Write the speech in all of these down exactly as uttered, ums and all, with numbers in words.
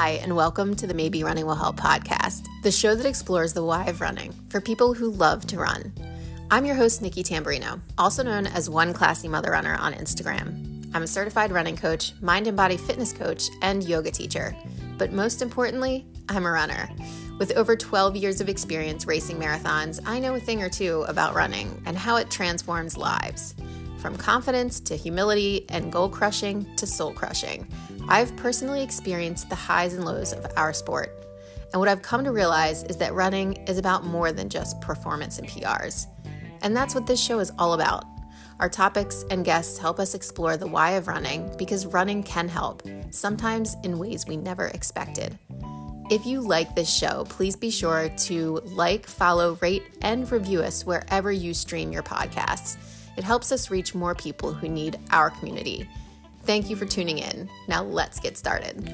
Hi, and welcome to the Maybe Running Will Help podcast, the show that explores the why of running for people who love to run. I'm your host, Nikki Tamburino, also known as One Classy Mother Runner on Instagram. I'm a certified running coach, mind and body fitness coach, and yoga teacher. But most importantly, I'm a runner. With over twelve years of experience racing marathons, I know a thing or two about running and how it transforms lives. From confidence to humility and goal crushing to soul crushing, I've personally experienced the highs and lows of our sport. And what I've come to realize is that running is about more than just performance and P Rs. And that's what this show is all about. Our topics and guests help us explore the why of running because running can help, sometimes in ways we never expected. If you like this show, please be sure to like, follow, rate, and review us wherever you stream your podcasts. It helps us reach more people who need our community. Thank you for tuning in. Now let's get started.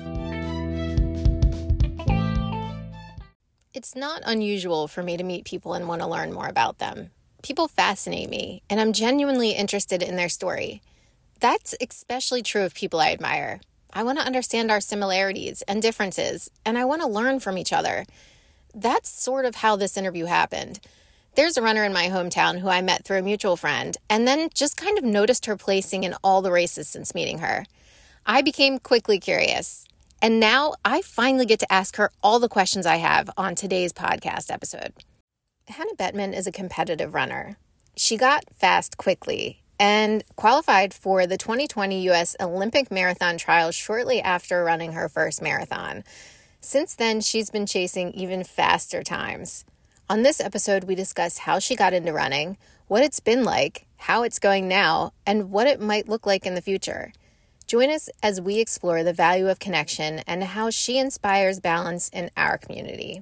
It's not unusual for me to meet people and want to learn more about them. People fascinate me, and I'm genuinely interested in their story. That's especially true of people I admire. I want to understand our similarities and differences, and I want to learn from each other. That's sort of how this interview happened. There's a runner in my hometown who I met through a mutual friend, and then just kind of noticed her placing in all the races since meeting her. I became quickly curious, and now I finally get to ask her all the questions I have on today's podcast episode. Hannah Bettman is a competitive runner. She got fast quickly and qualified for the twenty twenty U S Olympic Marathon Trials shortly after running her first marathon. Since then, she's been chasing even faster times. On this episode, we discuss how she got into running, what it's been like, how it's going now, and what it might look like in the future. Join us as we explore the value of connection and how she inspires balance in our community.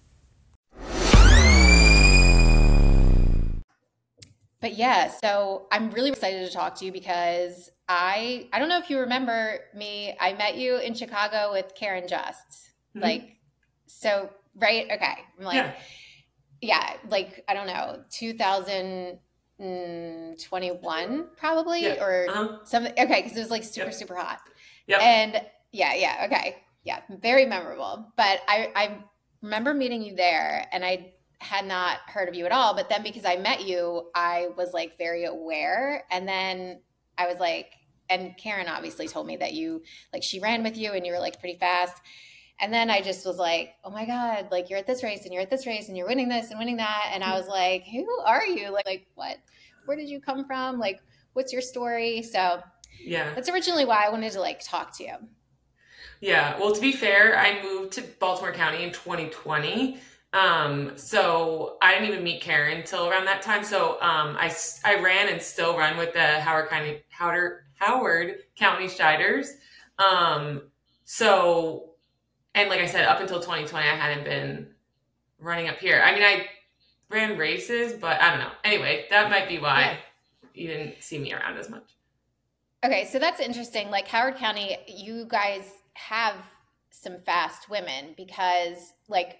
But yeah, so I'm really excited to talk to you because I I don't know if you remember me. I met you in Chicago with Karen Just. Mm-hmm. Like, so, right? Okay. I'm like, yeah. Yeah, like, I don't know, two thousand twenty-one probably, yeah. or uh-huh. something. Okay, because it was like super, yep. super hot. Yeah. And yeah, yeah, okay. Yeah, very memorable. But I, I remember meeting you there, and I had not heard of you at all. But then because I met you, I was like very aware. And then I was like, and Karen obviously told me that you, like, she ran with you and you were like pretty fast. And then I just was like, oh my God, like, you're at this race and you're at this race and you're winning this and winning that. And I was like, who are you? Like, like what, where did you come from? Like, what's your story? So yeah, that's originally why I wanted to like talk to you. Yeah. Well, to be fair, I moved to Baltimore County in twenty twenty. Um, so I didn't even meet Karen till around that time. So um, I, I ran and still run with the Howard County, Howard, Howard County Striders. Um, so And like I said, up until twenty twenty, I hadn't been running up here. I mean, I ran races, but I don't know. Anyway, that might be why yeah. you didn't see me around as much. Okay, so that's interesting. Like Howard County, you guys have some fast women because like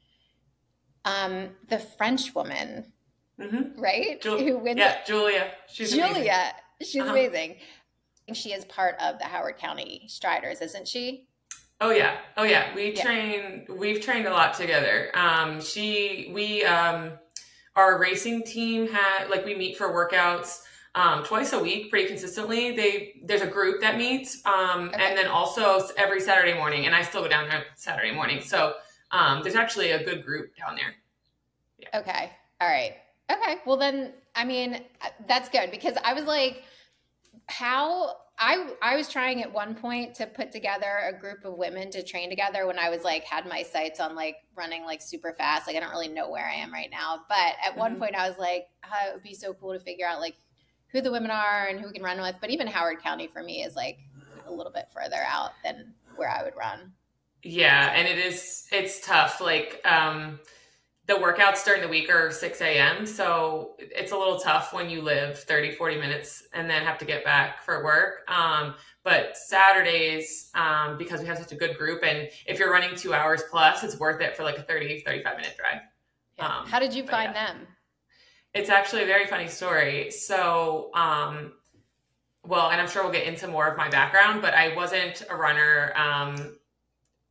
um, the French woman, mm-hmm. right? Jul- Who wins yeah, Julia. She's Julia. Amazing. She's uh-huh. amazing. She is part of the Howard County Striders, isn't she? Oh yeah. Oh yeah. We yeah. train, we've trained a lot together. Um, she, we, um, our racing team had, like we meet for workouts, um, twice a week, pretty consistently. They, there's a group that meets, um, okay. and then also every Saturday morning, and I still go down there Saturday morning. So, um, there's actually a good group down there. Yeah. Okay. All right. Okay. Well then, I mean, that's good because I was like, how, I I was trying at one point to put together a group of women to train together when I was like, had my sights on like running like super fast. Like I don't really know where I am right now. But at mm-hmm. one point I was like, oh, it would be so cool to figure out like who the women are and who we can run with. But even Howard County for me is like a little bit further out than where I would run. Yeah. And it is, it's tough. Like, um, the workouts during the week are six a.m. So it's a little tough when you live thirty, forty minutes and then have to get back for work. Um, but Saturdays, um, because we have such a good group and if you're running two hours plus, it's worth it for like a thirty, thirty-five minute drive. Yeah. Um, How did you find yeah. them? It's actually a very funny story. So, um, well, and I'm sure we'll get into more of my background, but I wasn't a runner, um,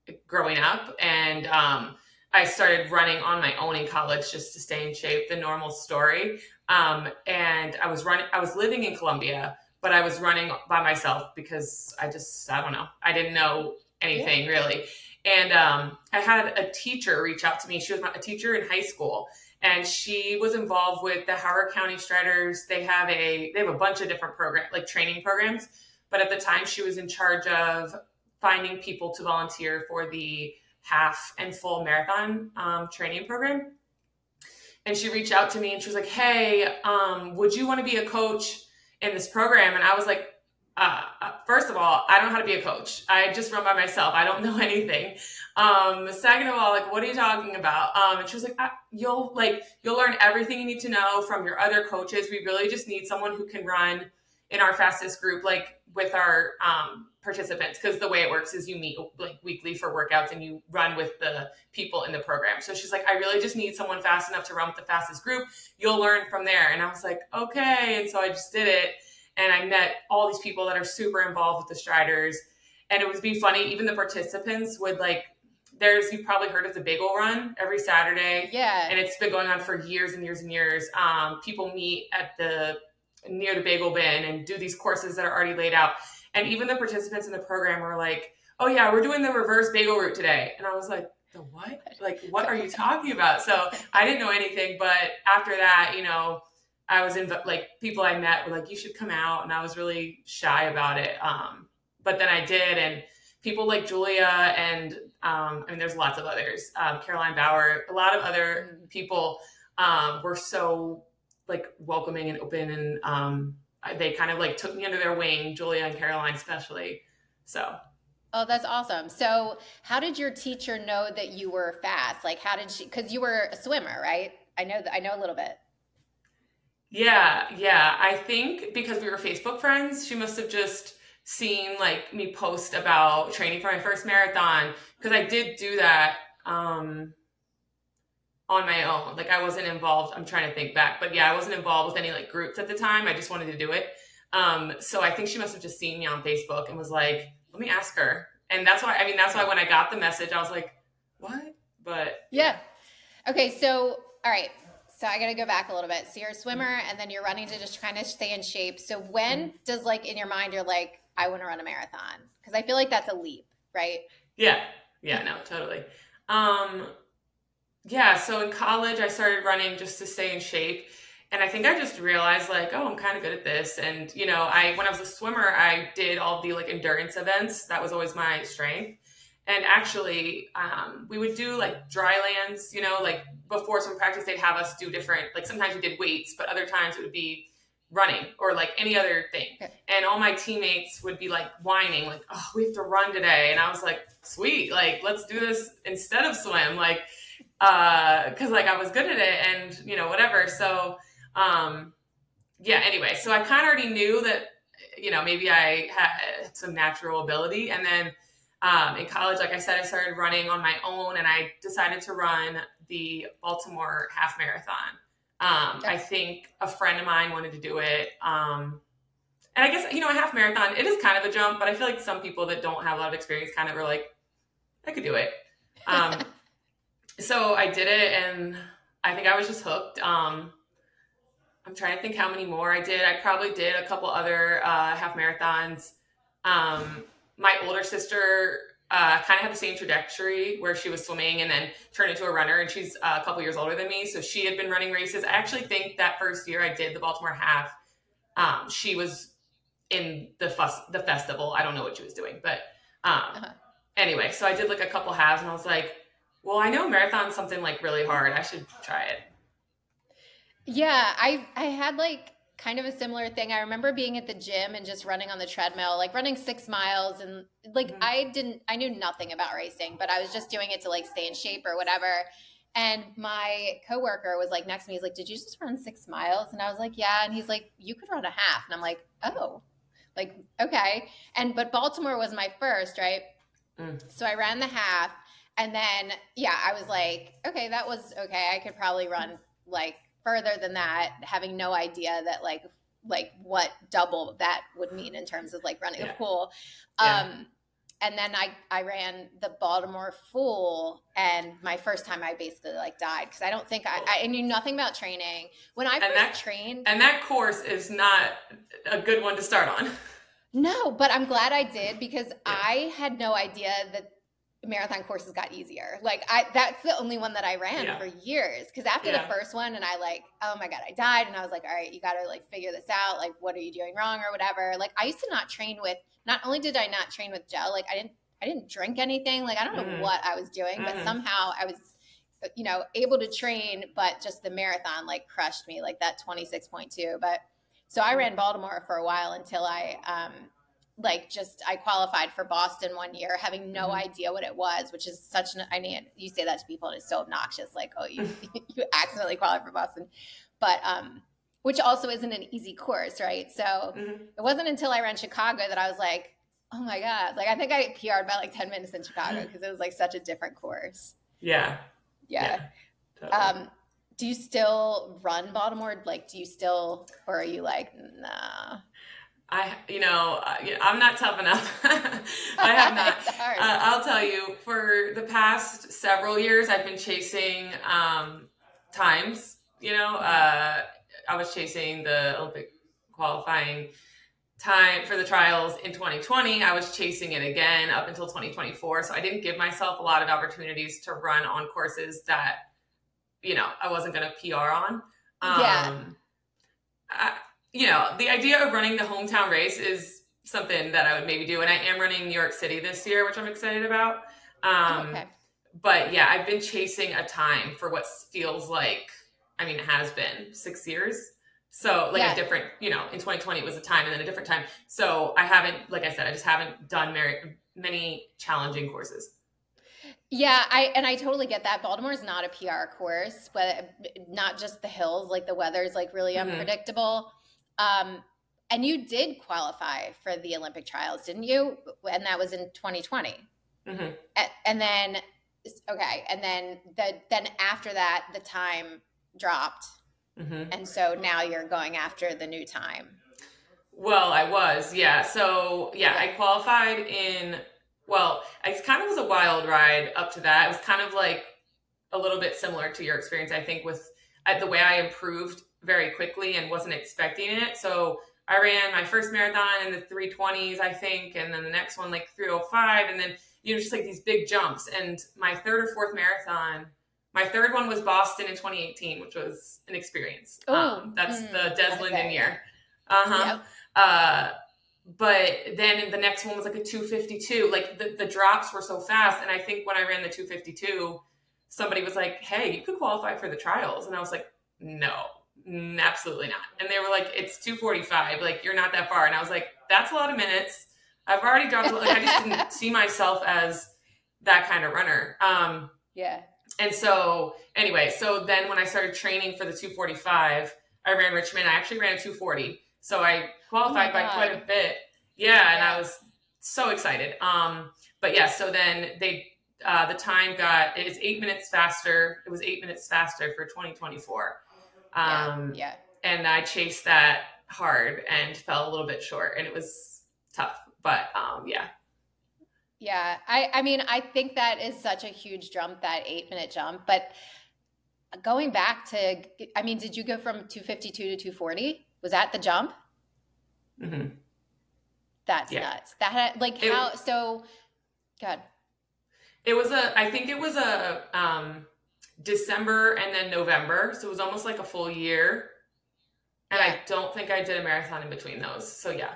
growing up. And um, I started running on my own in college just to stay in shape, the normal story. Um, and I was running, I was living in Columbia, but I was running by myself because I just, I don't know, I didn't know anything yeah. really. And um, I had a teacher reach out to me. She was a teacher in high school, and she was involved with the Howard County Striders. They have a they have a bunch of different program, like training programs. But at the time, she was in charge of finding people to volunteer for the half and full marathon um, training program. And she reached out to me and she was like, "Hey, um, would you want to be a coach in this program?" And I was like, Uh, first of all, I don't know how to be a coach. I just run by myself. I don't know anything. Um, second of all, like, what are you talking about? Um, and she was like, ah, you'll like, you'll learn everything you need to know from your other coaches. We really just need someone who can run in our fastest group, like with our um, participants. Cause the way it works is you meet like weekly for workouts and you run with the people in the program. So she's like, I really just need someone fast enough to run with the fastest group. You'll learn from there. And I was like, okay. And so I just did it. And I met all these people that are super involved with the Striders. And it would be funny, even the participants would like, there's, you've probably heard of the Bagel Run every Saturday. Yeah. And it's been going on for years and years and years. Um, people meet at the, near the bagel bin and do these courses that are already laid out. And even the participants in the program were like, oh yeah, we're doing the reverse bagel route today. And I was like, the what? Like, what are you talking about? So I didn't know anything, but after that, you know, I was in, like, people I met were like, you should come out. And I was really shy about it. Um, but then I did. And people like Julia and, um, I mean, there's lots of others, um, Caroline Bauer, a lot of other people um, were so like welcoming and open. And um, they kind of like took me under their wing, Julia and Caroline especially. So. Oh, that's awesome. So how did your teacher know that you were fast? Like, how did she, cause you were a swimmer, right? I know that I know a little bit. Yeah, yeah. I think because we were Facebook friends, she must have just seen like me post about training for my first marathon, because I did do that um, on my own. Like I wasn't involved. I'm trying to think back, but yeah, I wasn't involved with any like groups at the time. I just wanted to do it. Um, so I think she must have just seen me on Facebook and was like, let me ask her. And that's why, I mean, that's why when I got the message, I was like, what? But yeah. Okay. So, all right. So I got to go back a little bit. So you're a swimmer and then you're running to just kind of stay in shape. So when does like in your mind, you're like, I want to run a marathon? Because I feel like that's a leap, right? Yeah. Yeah, no, totally. Um, yeah. So in college, I started running just to stay in shape. And I think I just realized like, oh, I'm kind of good at this. And, you know, I, when I was a swimmer, I did all the like endurance events. That was always my strength. And actually, um, we would do like dry lands, you know, like before swim practice, they'd have us do different, like sometimes we did weights, but other times it would be running or like any other thing. Okay. And all my teammates would be like whining, like, oh, we have to run today. And I was like, sweet, like, let's do this instead of swim. Like, uh, cause like I was good at it and, you know, whatever. So, um, yeah, anyway, so I kind of already knew that, you know, maybe I had some natural ability. And then, Um, in college, like I said, I started running on my own and I decided to run the Baltimore half marathon. Um, okay. I think a friend of mine wanted to do it. Um, and I guess, you know, a half marathon, it is kind of a jump, but I feel like some people that don't have a lot of experience kind of are like, I could do it. Um, so I did it and I think I was just hooked. Um, I'm trying to think how many more I did. I probably did a couple other uh, half marathons. Um, My older sister uh, kind of had the same trajectory where she was swimming and then turned into a runner. And she's uh, a couple years older than me. So she had been running races. I actually think that first year I did the Baltimore half, um, she was in the fuss, the festival. I don't know what she was doing. But um, uh-huh. anyway, so I did like a couple halves and I was like, well, I know marathon's something like really hard. I should try it. Yeah, I I had like kind of a similar thing. I remember being at the gym and just running on the treadmill, like running six miles. And like, mm-hmm. I didn't, I knew nothing about racing, but I was just doing it to like stay in shape or whatever. And my coworker was like next to me, he's like, did you just run six miles? And I was like, yeah. And he's like, you could run a half. And I'm like, oh, like, okay. And, but Baltimore was my first, right? Mm. So I ran the half and then, yeah, I was like, okay, that was okay. I could probably run like further than that, having no idea that like like what double that would mean in terms of like running yeah. a pool. Um, yeah. and then I, I ran the Baltimore Full, and my first time I basically like died because I don't think I, I knew nothing about training when I and first that, trained. And that course is not a good one to start on. No, but I'm glad I did because yeah. I had no idea that marathon courses got easier. Like I, that's the only one that I ran yeah. for years. Cause after yeah. the first one and I like, oh my God, I died. And I was like, all right, you got to like figure this out. Like, what are you doing wrong or whatever? Like I used to not train with, not only did I not train with gel, like I didn't, I didn't drink anything. Like, I don't mm-hmm. know what I was doing, mm-hmm. but somehow I was, you know, able to train, but just the marathon like crushed me, like that twenty-six point two. But so I ran Baltimore for a while until I, um, like just, I qualified for Boston one year, having no mm-hmm. idea what it was, which is such an, I mean, you say that to people and it's so obnoxious. Like, oh, you, you accidentally qualified for Boston, but, um, which also isn't an easy course. Right. So mm-hmm. it wasn't until I ran Chicago that I was like, oh my God. Like, I think I P R'd by like ten minutes in Chicago because it was like such a different course. Yeah. Yeah. yeah totally. Um, do you still run Baltimore? Like, do you still, or are you like, nah? I, you know, I'm not tough enough. I have not. Uh, I'll tell you, for the past several years, I've been chasing um, times. You know, uh, I was chasing the Olympic qualifying time for the trials in twenty twenty. I was chasing it again up until twenty twenty-four. So I didn't give myself a lot of opportunities to run on courses that, you know, I wasn't going to P R on. Um, yeah. I, you know, the idea of running the hometown race is something that I would maybe do. And I am running New York City this year, which I'm excited about. Um, oh, okay. But yeah, I've been chasing a time for what feels like, I mean, it has been six years. So like yeah. a different, you know, in twenty twenty it was a time and then a different time. So I haven't, like I said, I just haven't done very, many challenging courses. Yeah, I and I totally get that. Baltimore is not a P R course, but not just the hills, like the weather is like really mm-hmm. unpredictable. Um, and you did qualify for the Olympic trials, didn't you? And that was in twenty twenty. Mm-hmm. And, and then, okay. And then the, then after that, the time dropped. Mm-hmm. And so now you're going after the new time. Well, I was, yeah. So yeah, yeah. I qualified in, well, it kind of was a wild ride up to that. It was kind of like a little bit similar to your experience, I think, with uh, the way I improved very quickly and wasn't expecting it. So I ran my first marathon in the three twenties, I think, and then the next one like three oh five, and then, you know, just like these big jumps. And my third or fourth marathon, my third one was Boston in twenty eighteen, which was an experience. Oh, um, that's mm, the Des Linden year. Uh-huh. Yep. Uh, but then the next one was like a two fifty-two. Like the, the drops were so fast. And I think when I ran the two fifty-two, somebody was like, hey, you could qualify for the trials. And I was like, no. Absolutely not. And they were like, it's two forty-five. Like, you're not that far. And I was like, that's a lot of minutes. I've already dropped. Like, I just didn't see myself as that kind of runner. Um, yeah. And so anyway, so then when I started training for the two forty-five, I ran Richmond. I actually ran a two forty. So I qualified oh by quite a bit. Yeah, yeah. And I was so excited. Um, but yeah, so then they, uh, the time got, it is eight minutes faster. It was eight minutes faster for twenty twenty-four. Um, yeah, yeah. And I chased that hard and fell a little bit short, and it was tough, but, um, yeah. Yeah. I, I mean, I think that is such a huge jump, that eight minute jump, but going back to, I mean, did you go from two fifty-two to two forty? Was that the jump? Mm-hmm. That's yeah. nuts. That had, like it, how, so God. It was a, I think it was a, um, December and then November. So it was almost like a full year. And yeah. I don't think I did a marathon in between those. So yeah.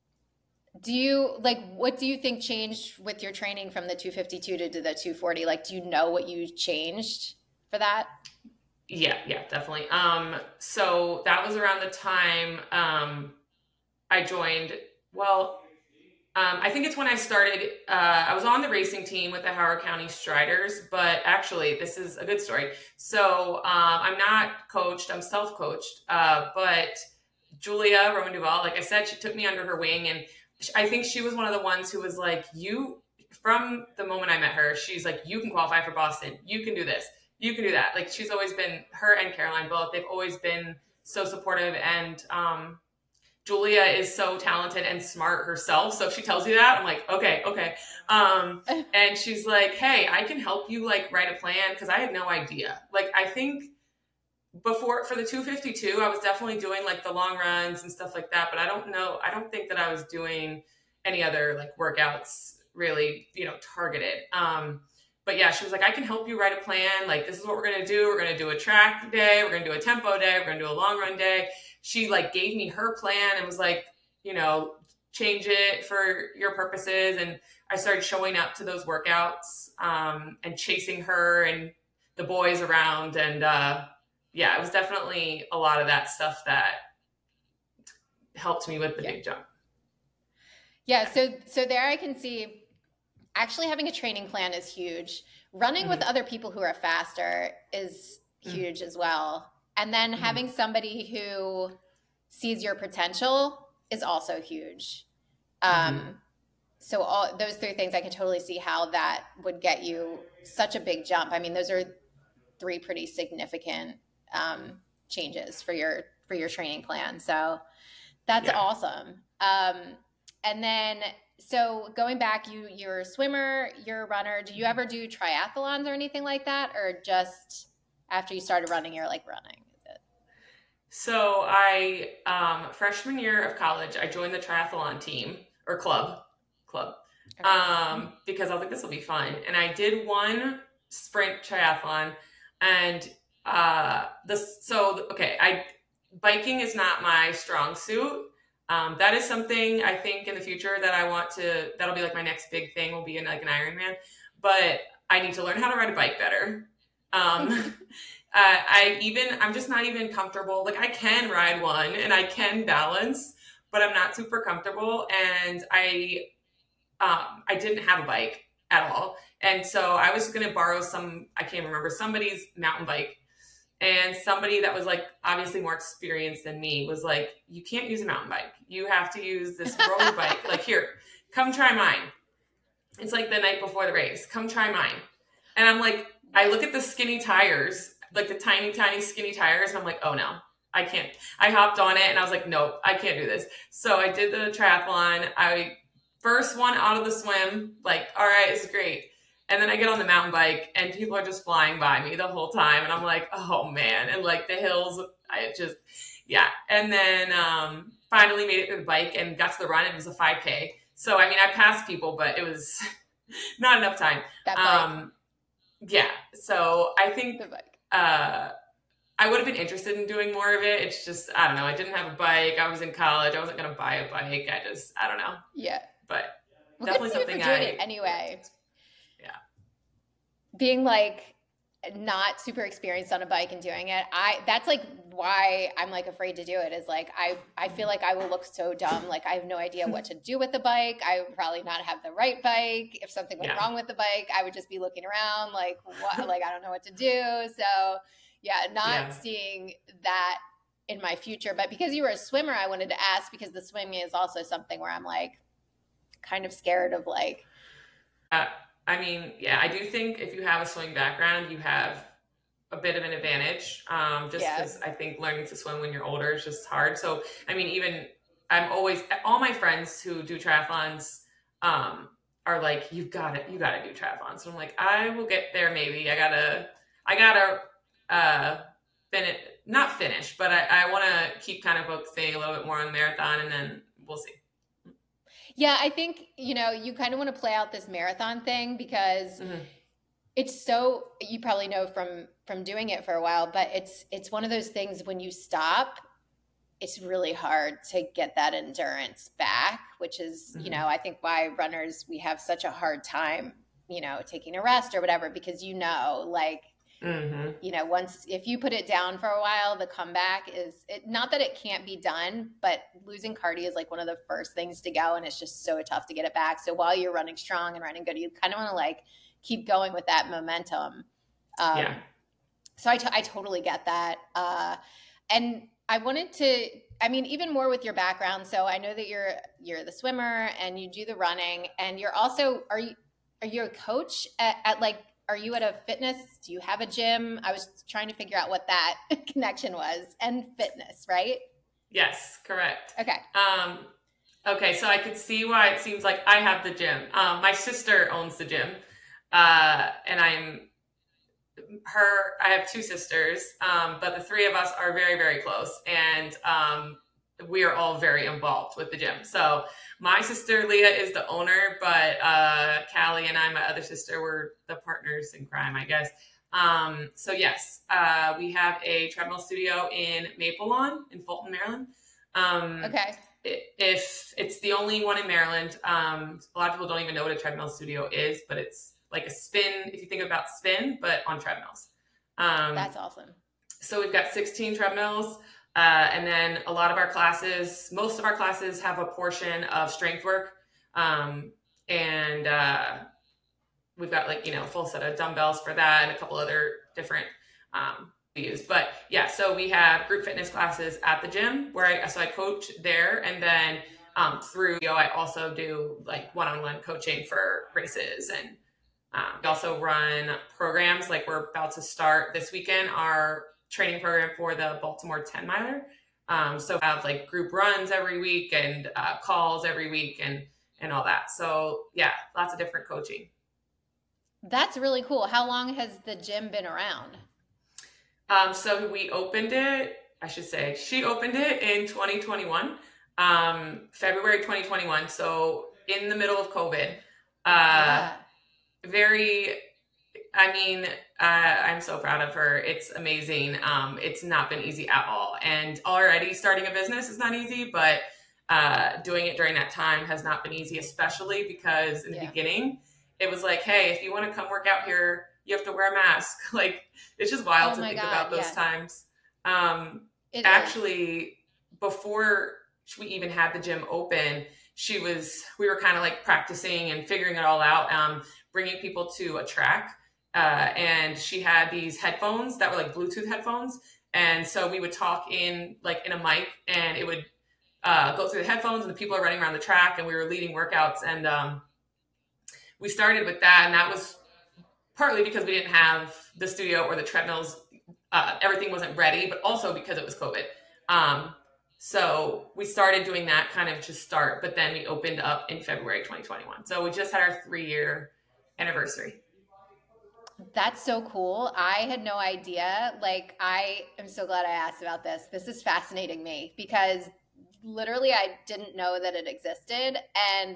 Do you like, what do you think changed with your training from the two fifty-two to, to the two forty? Like, do you know what you changed for that? Yeah, yeah, definitely. Um, so that was around the time, um, I joined, well, Um, I think it's when I started, uh, I was on the racing team with the Howard County Striders, but actually this is a good story. So um, I'm not coached, I'm self-coached, uh, but Julia Roman Duval, like I said, she took me under her wing, and I think she was one of the ones who was like, you, from the moment I met her, she's like, you can qualify for Boston, you can do this, you can do that. Like, she's always been, her and Caroline both, they've always been so supportive, and um, Julia is so talented and smart herself. So if she tells you that, I'm like, okay, okay. Um, and she's like, hey, I can help you like write a plan. Cause I had no idea. Like, I think before for the two fifty-two, I was definitely doing like the long runs and stuff like that. But I don't know. I don't think that I was doing any other like workouts really, you know, targeted. Um, but yeah, she was like, I can help you write a plan. Like, this is what we're going to do. We're going to do a track day. We're going to do a tempo day. We're going to do a long run day. She like gave me her plan and was like, you know, change it for your purposes. And I started showing up to those workouts, um, and chasing her and the boys around. And, uh, yeah, it was definitely a lot of that stuff that helped me with the yeah. big jump. Yeah. So, so there I can see actually having a training plan is huge. Running mm-hmm. with other people who are faster is huge mm-hmm. as well. And then mm-hmm. having somebody who sees your potential is also huge. Um, mm-hmm. So all those three things, I can totally see how that would get you such a big jump. I mean, those are three pretty significant um, changes for your, for your training plan. So that's yeah. awesome. Um, and then, so going back, you, you're a swimmer, you're a runner. Do you ever do triathlons or anything like that? Or just after you started running, you're like running? So I, um, freshman year of college, I joined the triathlon team or club, club, okay. um, because I was like, this will be fun. And I did one sprint triathlon and, uh, this, so, okay. I, biking is not my strong suit. Um, that is something I think in the future that I want to, that'll be like my next big thing will be in like an Ironman, but I need to learn how to ride a bike better. Um, Uh, I even, I'm just not even comfortable. Like I can ride one and I can balance, but I'm not super comfortable. And I, um, I didn't have a bike at all. And so I was going to borrow some, I can't remember, somebody's mountain bike. And somebody that was like, obviously more experienced than me was like, you can't use a mountain bike. You have to use this road bike. Like, here, come try mine. It's like the night before the race. Come try mine. And I'm like, I look at the skinny tires, like the tiny, tiny skinny tires. And I'm like, oh no, I can't. I hopped on it and I was like, nope, I can't do this. So I did the triathlon. I first one out of the swim, like, all right, this is great. And then I get on the mountain bike and people are just flying by me the whole time. And I'm like, oh man. And like the hills, I just, yeah. And then um, finally made it to the bike and got to the run. It was a five K. So, I mean, I passed people, but it was not enough time. That bike. Um, yeah. So I think the bike. Uh, I would have been interested in doing more of it. It's just, I don't know. I didn't have a bike. I was in college. I wasn't going to buy a bike. I just, I don't know. Yeah. But well, definitely good for something you for doing I, it anyway. Yeah. Being like not super experienced on a bike and doing it. I, that's like why I'm like afraid to do it is like, I, I feel like I will look so dumb. Like I have no idea what to do with the bike. I would probably not have the right bike. If something went yeah. wrong with the bike, I would just be looking around like, what, like, I don't know what to do. So yeah, not yeah. seeing that in my future, but because you were a swimmer, I wanted to ask because the swimming is also something where I'm like kind of scared of like, uh, I mean, yeah, I do think if you have a swimming background, you have a bit of an advantage. Um, just because yeah. I think learning to swim when you're older is just hard. So, I mean, even I'm always, all my friends who do triathlons um, are like, you've got to, you got to do triathlons. So I'm like, I will get there. Maybe I gotta, I gotta uh, finish, not finish, but I, I want to keep kind of focusing a little bit more on the marathon and then we'll see. Yeah, I think, you know, you kind of want to play out this marathon thing because mm-hmm. it's so, you probably know from, from doing it for a while, but it's, it's one of those things when you stop, it's really hard to get that endurance back, which is, mm-hmm. you know, I think why runners, we have such a hard time, you know, taking a rest or whatever, because, you know, like, mm-hmm. you know, once, if you put it down for a while, the comeback is it, not that it can't be done, but losing cardio is like one of the first things to go. And it's just so tough to get it back. So while you're running strong and running good, you kind of want to like keep going with that momentum. Um, yeah. So I, t- I totally get that. Uh, and I wanted to, I mean, even more with your background. So I know that you're, you're the swimmer and you do the running and you're also, are you, are you a coach at, at like, are you at a fitness? Do you have a gym? I was trying to figure out what that connection was and fitness, right? Yes, correct. Okay. Um, okay, so I could see why it seems like I have the gym. Um, my sister owns the gym, uh, and I'm her. I have two sisters, um, but the three of us are very, very close, and um, we are all very involved with the gym. So my sister Leah is the owner, but uh, Callie and I, my other sister, were the partners in crime, I guess. Um, so yes, uh, we have a treadmill studio in Maple Lawn in Fulton, Maryland. Um, okay. If it's the only one in Maryland, um, a lot of people don't even know what a treadmill studio is, but it's like a spin, if you think about spin, but on treadmills. Um, That's awesome. So we've got sixteen treadmills. Uh, and then a lot of our classes, most of our classes have a portion of strength work. Um, and uh, we've got like, you know, a full set of dumbbells for that and a couple other different um, use. But yeah, so we have group fitness classes at the gym where I, so I coach there. And then um, through, you know, I also do like one-on-one coaching for races. And um, we also run programs like we're about to start this weekend, our training program for the Baltimore ten miler. Um, so I have like group runs every week and uh, calls every week and, and all that. So yeah, lots of different coaching. That's really cool. How long has the gym been around? Um, so we opened it, I should say, she opened it in twenty twenty-one, um, February twenty twenty-one. So in the middle of COVID, uh, yeah. very, I mean, uh, I'm so proud of her. It's amazing. Um, it's not been easy at all. And already starting a business is not easy, but uh, doing it during that time has not been easy, especially because in the yeah. beginning, it was like, hey, if you want to come work out here, you have to wear a mask. Like, it's just wild oh to think God, about those yeah. times. Um, actually, is. Before we even had the gym open, she was, we were kind of like practicing and figuring it all out, um, bringing people to a track. Uh, and she had these headphones that were like Bluetooth headphones. And so we would talk in like in a mic and it would uh, go through the headphones and the people are running around the track and we were leading workouts. And um, we started with that. And that was partly because we didn't have the studio or the treadmills. Uh, everything wasn't ready, but also because it was COVID. Um, so we started doing that kind of to start, but then we opened up in February twenty twenty-one. So we just had our three year anniversary. That's so cool. I had no idea. Like, I am so glad I asked about this. This is fascinating me because literally I didn't know that it existed. And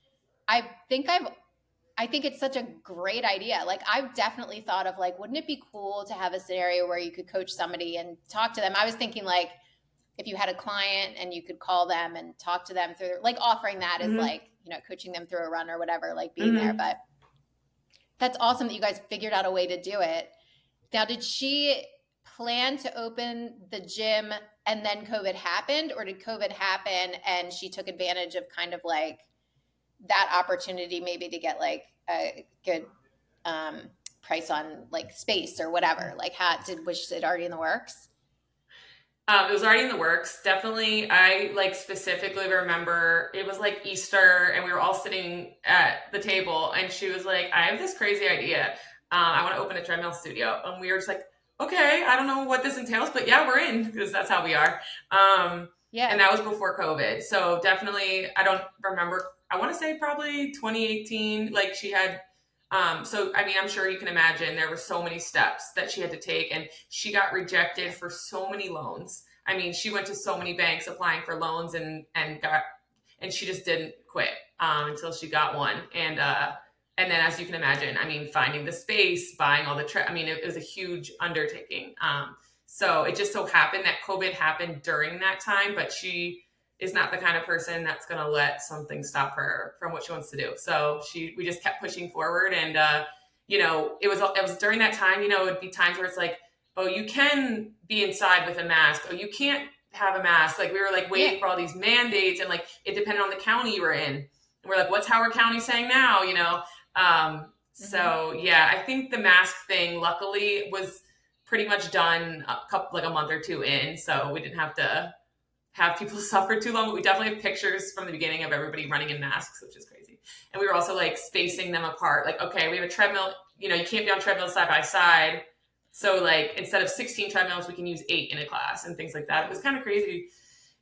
I think I've, I think it's such a great idea. Like, I've definitely thought of like, wouldn't it be cool to have a scenario where you could coach somebody and talk to them? I was thinking like, if you had a client and you could call them and talk to them through, like offering that mm-hmm. is like, you know, coaching them through a run or whatever, like being mm-hmm. there. But that's awesome that you guys figured out a way to do it. Now, did she plan to open the gym and then COVID happened, or did COVID happen and she took advantage of kind of like that opportunity maybe to get like a good um, price on like space or whatever? Like, how did, was it already in the works? Um, it was already in the works. Definitely. I like specifically remember it was like Easter and we were all sitting at the table and she was like, I have this crazy idea. Um, I want to open a treadmill studio. And we were just like, okay, I don't know what this entails, but yeah, we're in because that's how we are. Um, yeah. And that was before COVID. So definitely, I don't remember. I want to say probably twenty eighteen, like she had Um, so, I mean, I'm sure you can imagine there were so many steps that she had to take and she got rejected for so many loans. I mean, she went to so many banks applying for loans and, and got, and she just didn't quit, um, until she got one. And, uh, and then as you can imagine, I mean, finding the space, buying all the, tra- I mean, it, it was a huge undertaking. Um, so it just so happened that COVID happened during that time, but she is not the kind of person that's going to let something stop her from what she wants to do. So she, we just kept pushing forward. And, uh, you know, it was, it was during that time, you know, it'd be times where it's like, oh, you can be inside with a mask. Oh, you can't have a mask. Like we were like waiting yeah. for all these mandates and like, it depended on the county you were in. And we're like, what's Howard County saying now? You know? Um, mm-hmm. So yeah, I think the mask thing luckily was pretty much done a couple, like a month or two in. So we didn't have to have people suffer too long, but we definitely have pictures from the beginning of everybody running in masks, which is crazy. And we were also like spacing them apart. Like, okay, we have a treadmill, you know, you can't be on treadmills side by side. So like, instead of sixteen treadmills, we can use eight in a class and things like that. It was kind of crazy. It's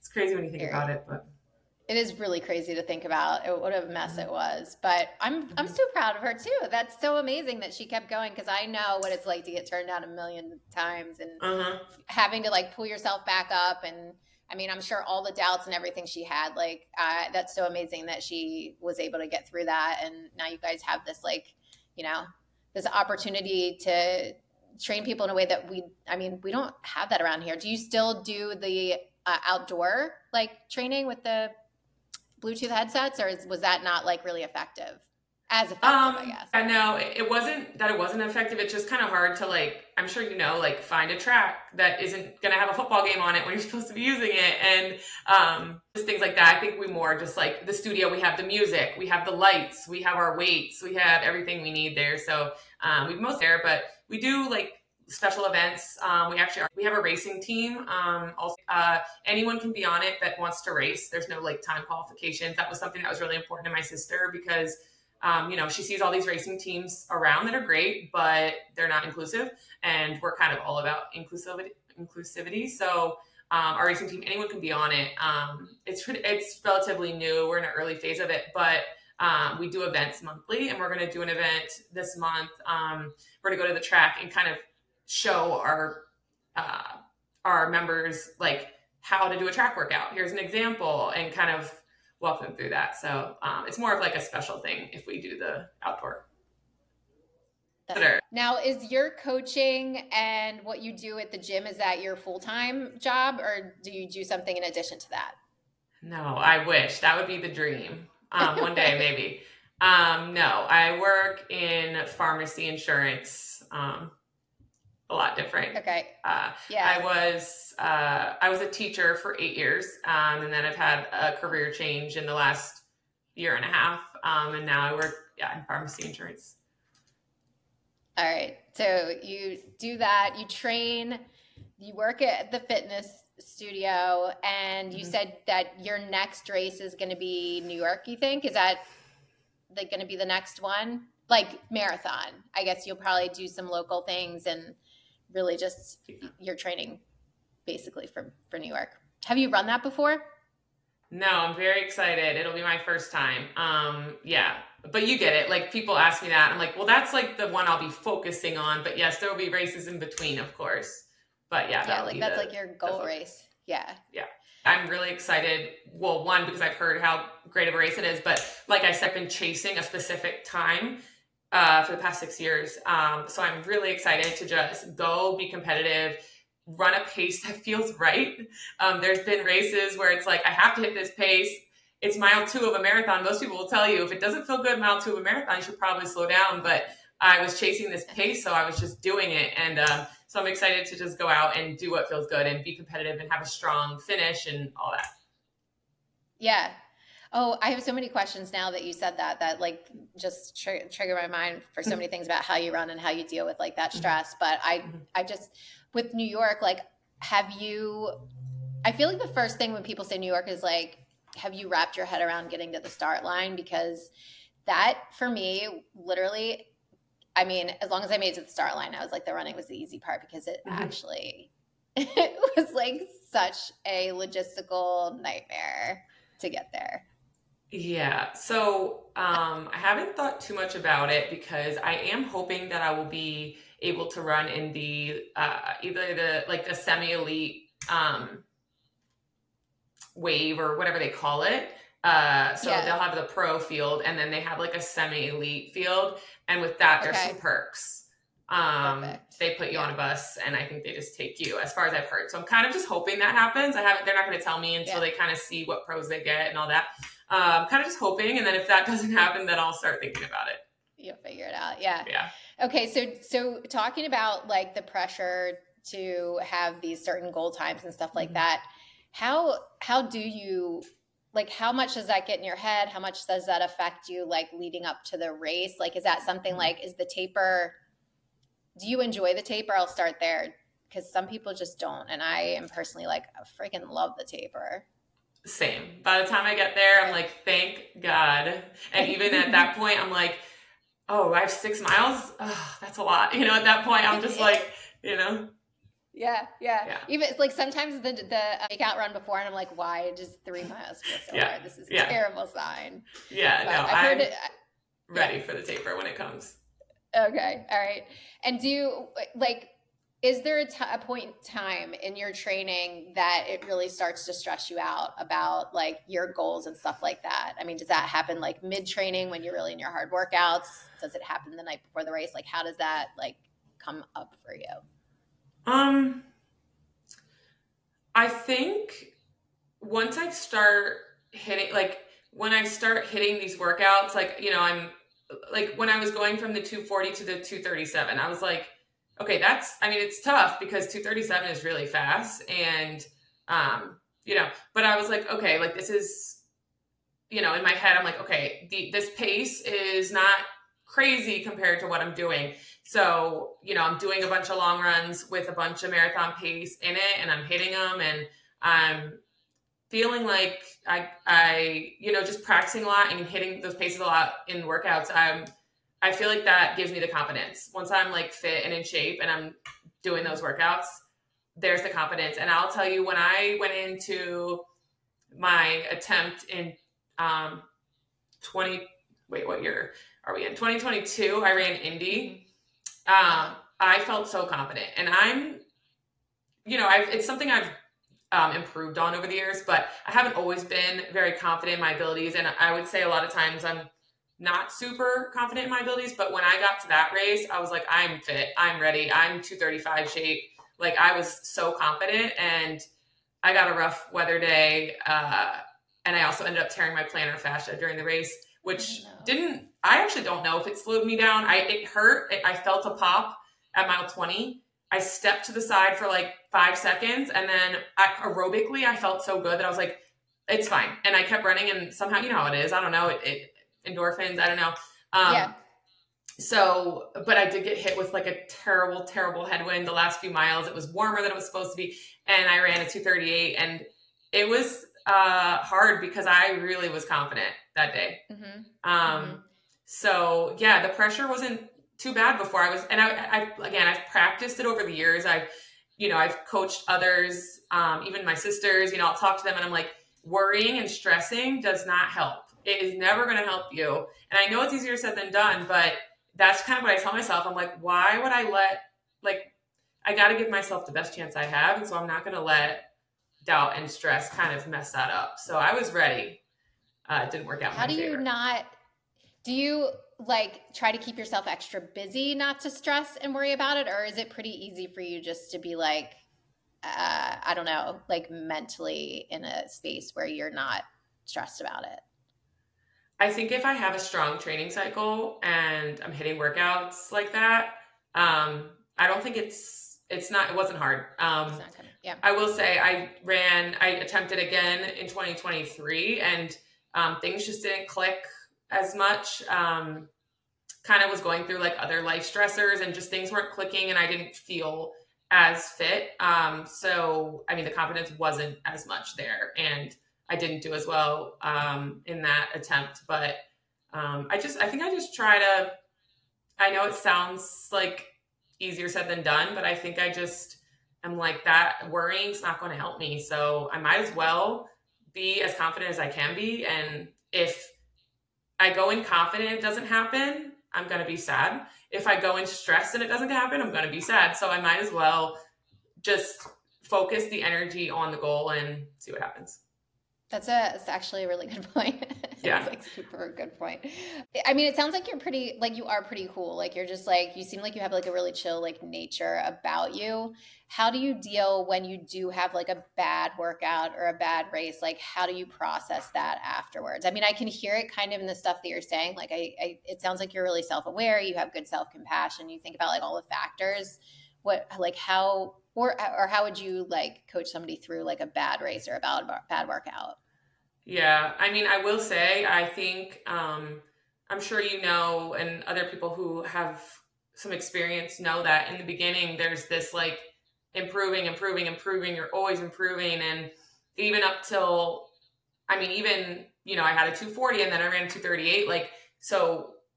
It's crazy when you think Very. about it, but it is really crazy to think about it, what a mess mm-hmm. it was. But I'm mm-hmm. I'm so proud of her too. That's so amazing that she kept going, because I know what it's like to get turned down a million times and uh-huh. having to like pull yourself back up. And I mean, I'm sure all the doubts and everything she had, like uh, that's so amazing that she was able to get through that. And now you guys have this like, you know, this opportunity to train people in a way that we, I mean, we don't have that around here. Do you still do the uh, outdoor like training with the Bluetooth headsets, or is, was that not like really effective? As effective, um, I guess. I know it wasn't that it wasn't effective. It's just kind of hard to like, I'm sure you know, like find a track that isn't going to have a football game on it when you're supposed to be using it. And um, just things like that. I think we more just like the studio, we have the music, we have the lights, we have our weights, we have everything we need there. So um, we've most there, but we do like special events. Um, we actually are, we have a racing team. Um, also, uh, anyone can be on it that wants to race. There's no like time qualifications. That was something that was really important to my sister, because Um, you know, she sees all these racing teams around that are great, but they're not inclusive. And we're kind of all about inclusivity. inclusivity. So um, our racing team, anyone can be on it. Um, it's it's relatively new. We're in an early phase of it, but um, we do events monthly, and we're going to do an event this month. Um, we're going to go to the track and kind of show our uh, our members like how to do a track workout. Here's an example, and kind of walk them through that. So um, it's more of like a special thing if we do the outdoor. Now, is your coaching and what you do at the gym, is that your full-time job, or do you do something in addition to that? No, I wish. That would be the dream. Um, one day, maybe. Um, no, I work in pharmacy insurance. Um, a lot different. Okay. Uh, yeah. I was, uh, I was a teacher for eight years. Um, and then I've had a career change in the last year and a half. Um, and now I work, yeah, in pharmacy insurance. All right. So you do that, you train, you work at the fitness studio, and you mm-hmm. said that your next race is going to be New York, you think? Is that like going to be the next one? Like marathon. I guess you'll probably do some local things and really just your training basically for, for New York. Have you run that before? No, I'm very excited. It'll be my first time. Um, yeah, but you get it. Like people ask me that. I'm like, well, that's like the one I'll be focusing on, but yes, there will be races in between, of course. But yeah, yeah, like that's the, like your goal race. Yeah. Yeah. I'm really excited. Well, one, because I've heard how great of a race it is, but like I said, I've been chasing a specific time Uh, for the past six years. Um, so I'm really excited to just go be competitive, run a pace that feels right. Um, there's been races where it's like, I have to hit this pace. It's mile two of a marathon. Most people will tell you if it doesn't feel good mile two of a marathon, you should probably slow down. But I was chasing this pace, so I was just doing it. And uh, so I'm excited to just go out and do what feels good and be competitive and have a strong finish and all that. Yeah. Oh, I have so many questions now that you said that, that like just tr- trigger my mind for so many things about how you run and how you deal with like that stress. But I, I just, with New York, like, have you, I feel like the first thing when people say New York is like, have you wrapped your head around getting to the start line? Because that for me, literally, I mean, as long as I made it to the start line, I was like, the running was the easy part, because it mm-hmm. actually, it was like such a logistical nightmare to get there. Yeah. So um, I haven't thought too much about it, because I am hoping that I will be able to run in the uh, either the like the semi-elite um, wave or whatever they call it. Uh, so yeah. they'll have the pro field, and then they have like a semi-elite field. And with that, there's okay. some perks. Um, they put you yeah. on a bus, and I think they just take you, as far as I've heard. So I'm kind of just hoping that happens. I haven't, they're not going to tell me until yeah. they kind of see what pros they get and all that. Um, kind of just hoping. And then if that doesn't happen, then I'll start thinking about it. You'll figure it out. Yeah. Yeah. Okay. So, so talking about like the pressure to have these certain goal times and stuff like mm-hmm. that, how, how do you, like, how much does that get in your head? How much does that affect you, like leading up to the race? Like, is that something mm-hmm. like, is the taper, do you enjoy the taper? I'll start there, because some people just don't. And I am personally like, I freaking love the taper. Same. By the time I get there, I'm like, thank God. And even at that point, I'm like, oh, I have six miles? Oh, that's a lot. You know, at that point, I'm just like, you know. Yeah, yeah. Yeah. Even like sometimes the the makeout run before, and I'm like, why just three miles feel so Yeah. hard? This is a Yeah. terrible sign. Yeah, But no, I've heard I'm it. ready Yeah. for the taper when it comes. Okay, all right. And do you like? Is there a, t- a point in time in your training that it really starts to stress you out about like your goals and stuff like that? I mean, does that happen like mid training when you're really in your hard workouts? Does it happen the night before the race? Like, how does that like come up for you? Um, I think once I start hitting, like when I start hitting these workouts, like, you know, I'm like when I was going from the two forty to the two thirty-seven, I was like, okay, that's, I mean, it's tough because two thirty-seven is really fast. And, um, you know, but I was like, okay, like this is, you know, in my head, I'm like, okay, the, this pace is not crazy compared to what I'm doing. So, you know, I'm doing a bunch of long runs with a bunch of marathon pace in it and I'm hitting them and I'm feeling like I, I, you know, just practicing a lot and hitting those paces a lot in workouts. I'm, I feel like that gives me the confidence. Once I'm like fit and in shape and I'm doing those workouts, there's the confidence. And I'll tell you, when I went into my attempt in um, twenty, wait, what year are we in? twenty twenty-two, I ran Indy. Um, I felt so confident and I'm, you know, I've, it's something I've um, improved on over the years, but I haven't always been very confident in my abilities. And I would say a lot of times I'm not super confident in my abilities, but when I got to that race, I was like, I'm fit, I'm ready, I'm two thirty-five shape. Like I was so confident and I got a rough weather day. Uh, and I also ended up tearing my plantar fascia during the race, which Oh, no. didn't, I actually don't know if it slowed me down. I, it hurt. I felt a pop at mile twenty. I stepped to the side for like five seconds. And then I, aerobically, I felt so good that I was like, it's fine. And I kept running and somehow, you know how it is. I don't know. It, it endorphins. I don't know. Um, yeah. So, but I did get hit with like a terrible, terrible headwind the last few miles. It was warmer than it was supposed to be. And I ran a two thirty-eight and it was uh, hard because I really was confident that day. Mm-hmm. Um, mm-hmm. So yeah, the pressure wasn't too bad before I was, and I, I, again, I've practiced it over the years. I've, you know, I've coached others, um, even my sisters, you know, I'll talk to them and I'm like, worrying and stressing does not help. It is never going to help you. And I know it's easier said than done, but that's kind of what I tell myself. I'm like, why would I let, like, I got to give myself the best chance I have. And so I'm not going to let doubt and stress kind of mess that up. So I was ready. Uh, it didn't work out. How do favor. you not, do you like try to keep yourself extra busy not to stress and worry about it? Or is it pretty easy for you just to be like, uh, I don't know, like mentally in a space where you're not stressed about it? I think if I have a strong training cycle and I'm hitting workouts like that, um, I don't think it's, it's not, it wasn't hard. Um, It's not gonna, yeah. I will say I ran, I attempted again in twenty twenty-three and um, things just didn't click as much. Um, kind of was going through like other life stressors and just things weren't clicking and I didn't feel as fit. Um, so, I mean, the confidence wasn't as much there and I didn't do as well um, in that attempt, but um, I just, I think I just try to, I know it sounds like easier said than done, but I think I just am like that worrying's not going to help me. So I might as well be as confident as I can be. And if I go in confident, it doesn't happen, I'm going to be sad. If I go in stressed and it doesn't happen, I'm going to be sad. So I might as well just focus the energy on the goal and see what happens. That's a, it's actually a really good point. Yeah. It's like super good point. I mean, it sounds like you're pretty, like you are pretty cool. Like you're just like, you seem like you have like a really chill, like nature about you. How do you deal when you do have like a bad workout or a bad race? Like, how do you process that afterwards? I mean, I can hear it kind of in the stuff that you're saying. Like I, I it sounds like you're really self-aware. You have good self-compassion. You think about like all the factors. What, like how, or, or how would you like coach somebody through like a bad race or a bad, bad workout? Yeah. I mean, I will say, I think, um, I'm sure you know, and other people who have some experience know that in the beginning, there's this like improving, improving, improving, you're always improving. And even up till, I mean, even, you know, I had a two forty and then I ran a two thirty-eight. Like, so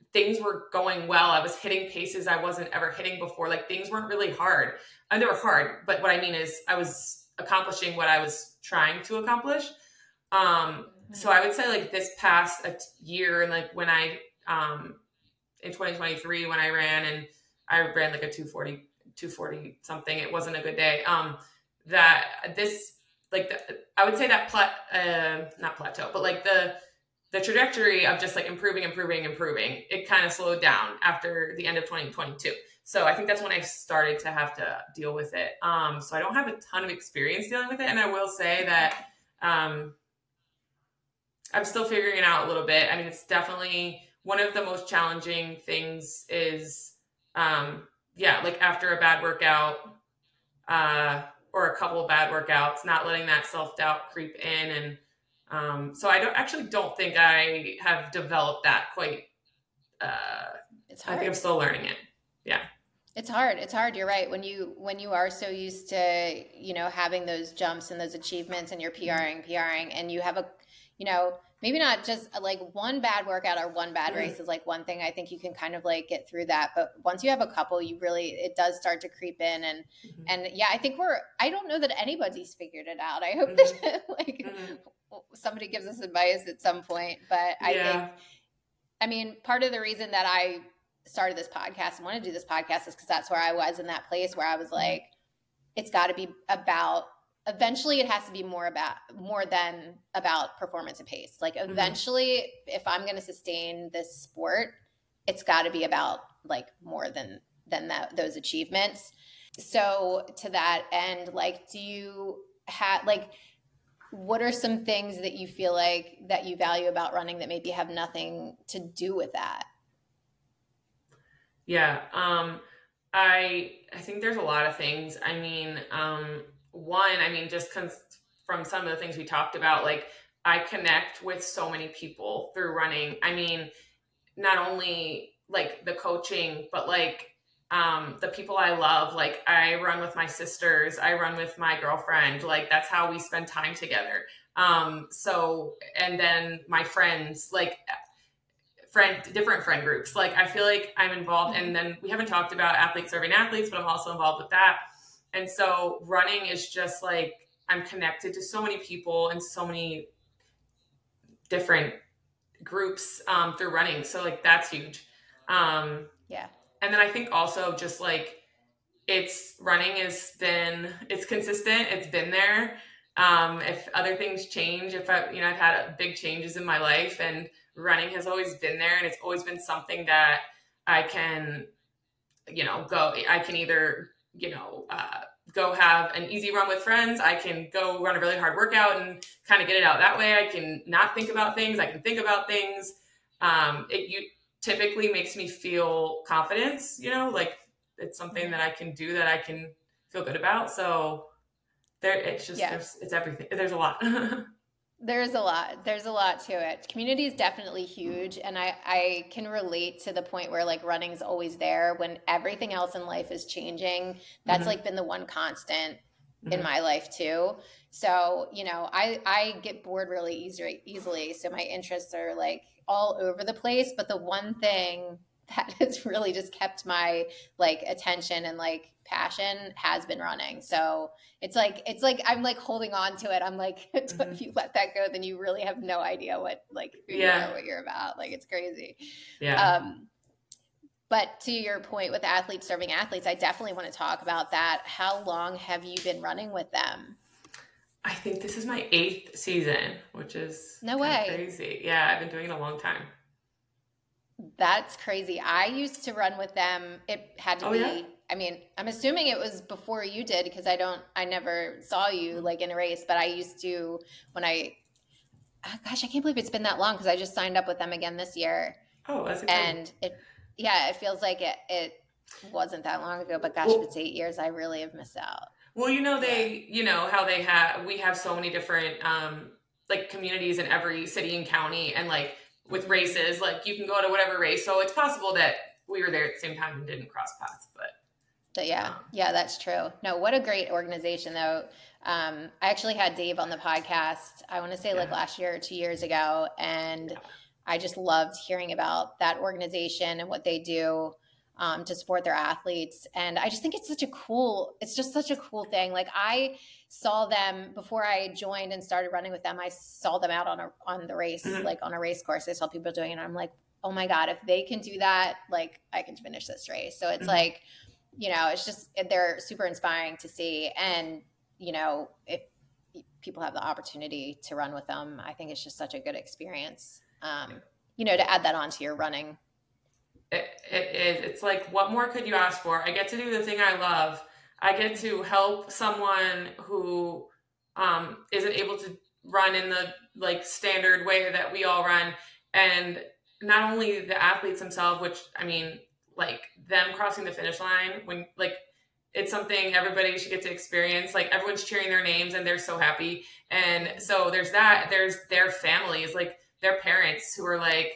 things were going well. I was hitting paces I wasn't ever hitting before. Like things weren't really hard. I mean, they were hard, but what I mean is I was accomplishing what I was trying to accomplish. Um, mm-hmm. So I would say like this past a year, and like when I, um, in twenty twenty-three, when I ran and I ran like a two forty, two forty something, it wasn't a good day. Um, that this, like, the, I would say that plat, uh, not plateau, but like the, the trajectory of just like improving, improving, improving, it kind of slowed down after the end of twenty twenty-two. So I think that's when I started to have to deal with it. Um, so I don't have a ton of experience dealing with it. And I will say that um, I'm still figuring it out a little bit. I mean, it's definitely one of the most challenging things is, um, yeah, like after a bad workout uh, or a couple of bad workouts, not letting that self-doubt creep in. And um, so I don't actually don't think I have developed that quite. Uh, it's hard. I think I'm still learning it. Yeah. It's hard. It's hard. You're right. When you, when you are so used to, you know, having those jumps and those achievements and you're PRing, PRing, and you have a, you know, maybe not just like one bad workout or one bad race is like one thing. I think you can kind of like get through that. But once you have a couple, you really, it does start to creep in. And, mm-hmm. and yeah, I think we're, I don't know that anybody's figured it out. I hope mm-hmm. that like mm-hmm. somebody gives us advice at some point. But I yeah. think, I mean, part of the reason that I started this podcast and want to do this podcast is because that's where I was in that place where I was like, it's got to be about, eventually it has to be more about, more than about performance and pace. Like eventually, mm-hmm. if I'm going to sustain this sport, it's got to be about like more than, than that, those achievements. So to that end, like, do you have like, what are some things that you feel like that you value about running that maybe have nothing to do with that? Yeah. Um, I, I think there's a lot of things. I mean, um, one, I mean, just cons- from some of the things we talked about, like I connect with so many people through running. I mean, not only like the coaching, but like, um, the people I love, like I run with my sisters, I run with my girlfriend, like that's how we spend time together. Um, so, and then my friends, like friend, different friend groups. Like I feel like I'm involved, and then we haven't talked about athletes serving athletes, but I'm also involved with that. And so running is just like, I'm connected to so many people and so many different groups, um, through running. So like, that's huge. Um, yeah. And then I think also just like it's running has been, it's consistent. It's been there. Um, if other things change, if I, you know, I've had big changes in my life, and running has always been there, and it's always been something that I can, you know, go, I can either, you know, uh, go have an easy run with friends. I can go run a really hard workout and kind of get it out that way. I can not think about things. I can think about things. Um, it you typically makes me feel confidence, you know, like it's something that I can do that I can feel good about. So there, it's just, yeah. there's, it's everything. There's a lot. There's a lot. There's a lot to it. Community is definitely huge. And I, I can relate to the point where like running's always there when everything else in life is changing. That's mm-hmm. like been the one constant mm-hmm. in my life too. So, you know, I, I get bored really easy, easily. So my interests are like all over the place. But the one thing that has really just kept my like attention and like passion has been running. So it's like, it's like, I'm like holding on to it. I'm like, mm-hmm. if you let that go, then you really have no idea what, like, who yeah. you are, what you're about. Like, it's crazy. Yeah. Um, but to your point with athletes serving athletes, I definitely want to talk about that. How long have you been running with them? I think this is my eighth season, which is no way crazy. Yeah. I've been doing it a long time. That's crazy. I used to run with them. It had to oh, be, yeah? I mean, I'm assuming it was before you did because I don't, I never saw you like in a race, but I used to when I, oh gosh, I can't believe it's been that long because I just signed up with them again this year. Oh, that's exciting. And it, yeah, it feels like it, it wasn't that long ago, but gosh, well, if it's eight years, I really have missed out. Well, you know, they, yeah. you know, how they have, we have so many different, um, like communities in every city and county, and like, with races, like you can go to whatever race. So it's possible that we were there at the same time and didn't cross paths, but. So yeah, um, yeah, that's true. No, what a great organization though. Um, I actually had Dave on the podcast, I want to say yeah. like last year or two years ago. And yeah. I just loved hearing about that organization and what they do um, to support their athletes. And I just think it's such a cool, it's just such a cool thing. Like I saw them before I joined and started running with them. I saw them out on a, on the race, mm-hmm. like on a race course. I saw people doing it. And I'm like, oh my God, if they can do that, like I can finish this race. So it's mm-hmm. like, you know, it's just, they're super inspiring to see. And, you know, if people have the opportunity to run with them, I think it's just such a good experience, um, you know, to add that onto your running. It, it, it's like, what more could you ask for? I get to do the thing I love. I get to help someone who um, isn't able to run in the like standard way that we all run. And not only the athletes themselves, which I mean, like them crossing the finish line when like, it's something everybody should get to experience. Like everyone's cheering their names and they're so happy. And so there's that, there's their families, like their parents who are like,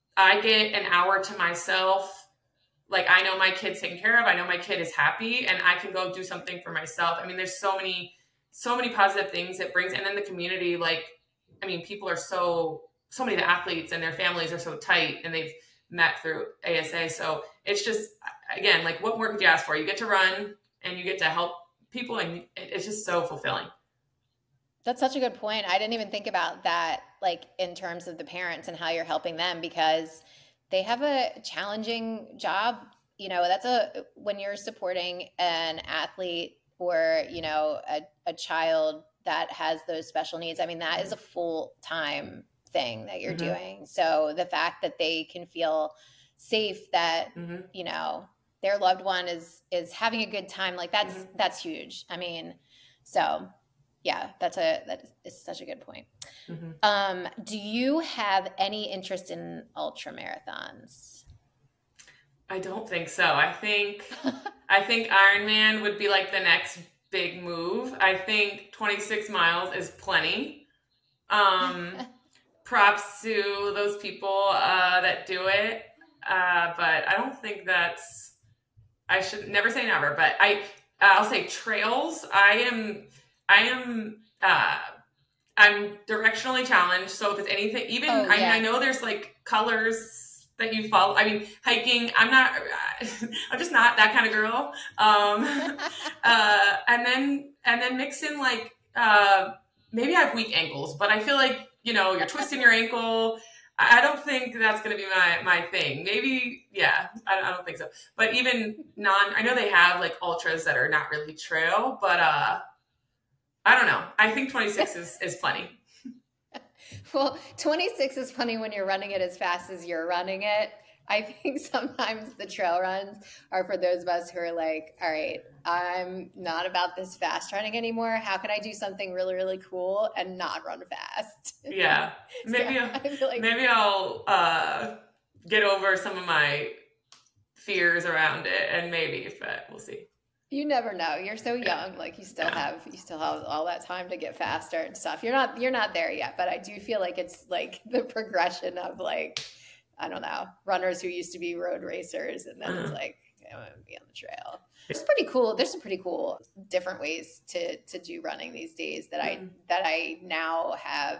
I get an hour to myself. Like I know my kid's taken care of. I know my kid is happy and I can go do something for myself. I mean, there's so many, so many positive things it brings. And then the community, like, I mean, people are so, so many of the athletes and their families are so tight and they've met through A S A. So it's just, again, like what more could you ask for? You get to run and you get to help people and it's just so fulfilling. That's such a good point. I didn't even think about that, like in terms of the parents and how you're helping them because they have a challenging job. You know, that's a, when you're supporting an athlete or, you know, a, a child that has those special needs, I mean, that is a full-time thing that you're mm-hmm. doing. So the fact that they can feel safe that, mm-hmm. you know, their loved one is, is having a good time. Like that's, mm-hmm. that's huge. I mean, so yeah, that's a, that is such a good point. Mm-hmm. Um, do you have any interest in ultra marathons? I don't think so. I think, I think Ironman would be like the next big move. I think twenty-six miles is plenty. Um, props to those people uh, that do it. Uh, but I don't think that's, I should never say never, but I, I'll say trails. I am, I am, uh, I'm directionally challenged. So if it's anything, even, oh, yeah. I mean, I know there's like colors that you follow. I mean, hiking, I'm not, I'm just not that kind of girl. Um, uh, and then, and then mix in like, uh, maybe I have weak ankles, but I feel like, you know, you're twisting your ankle. I don't think that's going to be my, my thing. Maybe, yeah, I, I don't think so. But even non, I know they have like ultras that are not really trail, but uh, I don't know. I think twenty-six is, is plenty. Well, twenty-six is funny when you're running it as fast as you're running it. I think sometimes the trail runs are for those of us who are like, all right, I'm not about this fast running anymore. How can I do something really, really cool and not run fast? Yeah. Maybe, so I'll, like, maybe I'll uh, get over some of my fears around it and maybe, but we'll see. You never know. You're so young. Yeah. Like you still yeah. have, you still have all that time to get faster and stuff. You're not, you're not there yet, but I do feel like it's like the progression of like, I don't know, runners who used to be road racers. And then uh-huh. it's like, I want to be on the trail. It's pretty cool. There's some pretty cool different ways to, to do running these days that mm-hmm. I, that I now have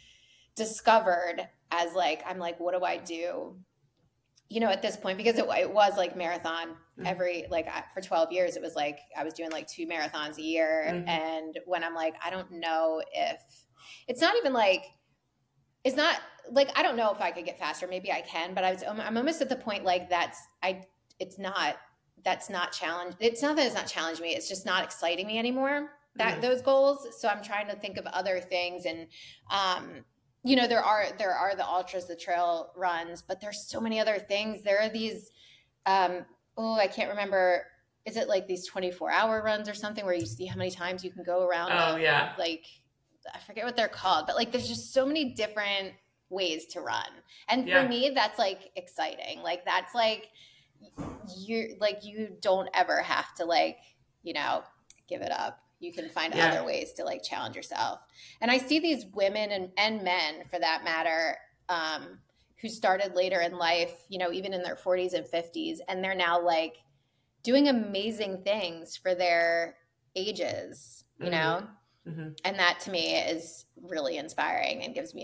discovered as like, I'm like, what do I do? You know, at this point, because it, it was like marathon mm-hmm. every, like for twelve years, it was like, I was doing like two marathons a year. Mm-hmm. And when I'm like, I don't know if it's not even like, it's not like, I don't know if I could get faster. Maybe I can, but I was, I'm almost at the point like that's, I, it's not, that's not challenge. It's not that it's not challenging me. It's just not exciting me anymore, that mm-hmm. those goals. So I'm trying to think of other things. And, um, you know, there are, there are the ultras, the trail runs, but there's so many other things. There are these, um, oh, I can't remember. Is it like these twenty-four hour runs or something where you see how many times you can go around? Oh the, yeah. Like, I forget what they're called, but like, there's just so many different ways to run. And yeah. for me, that's like exciting. Like, that's like, you're like, you don't ever have to like, you know, give it up. You can find yeah. other ways to like challenge yourself. And I see these women and, and men for that matter, um, who started later in life, you know, even in their forties and fifties, and they're now like doing amazing things for their ages, you mm-hmm. know? Mm-hmm. And that to me is really inspiring and gives me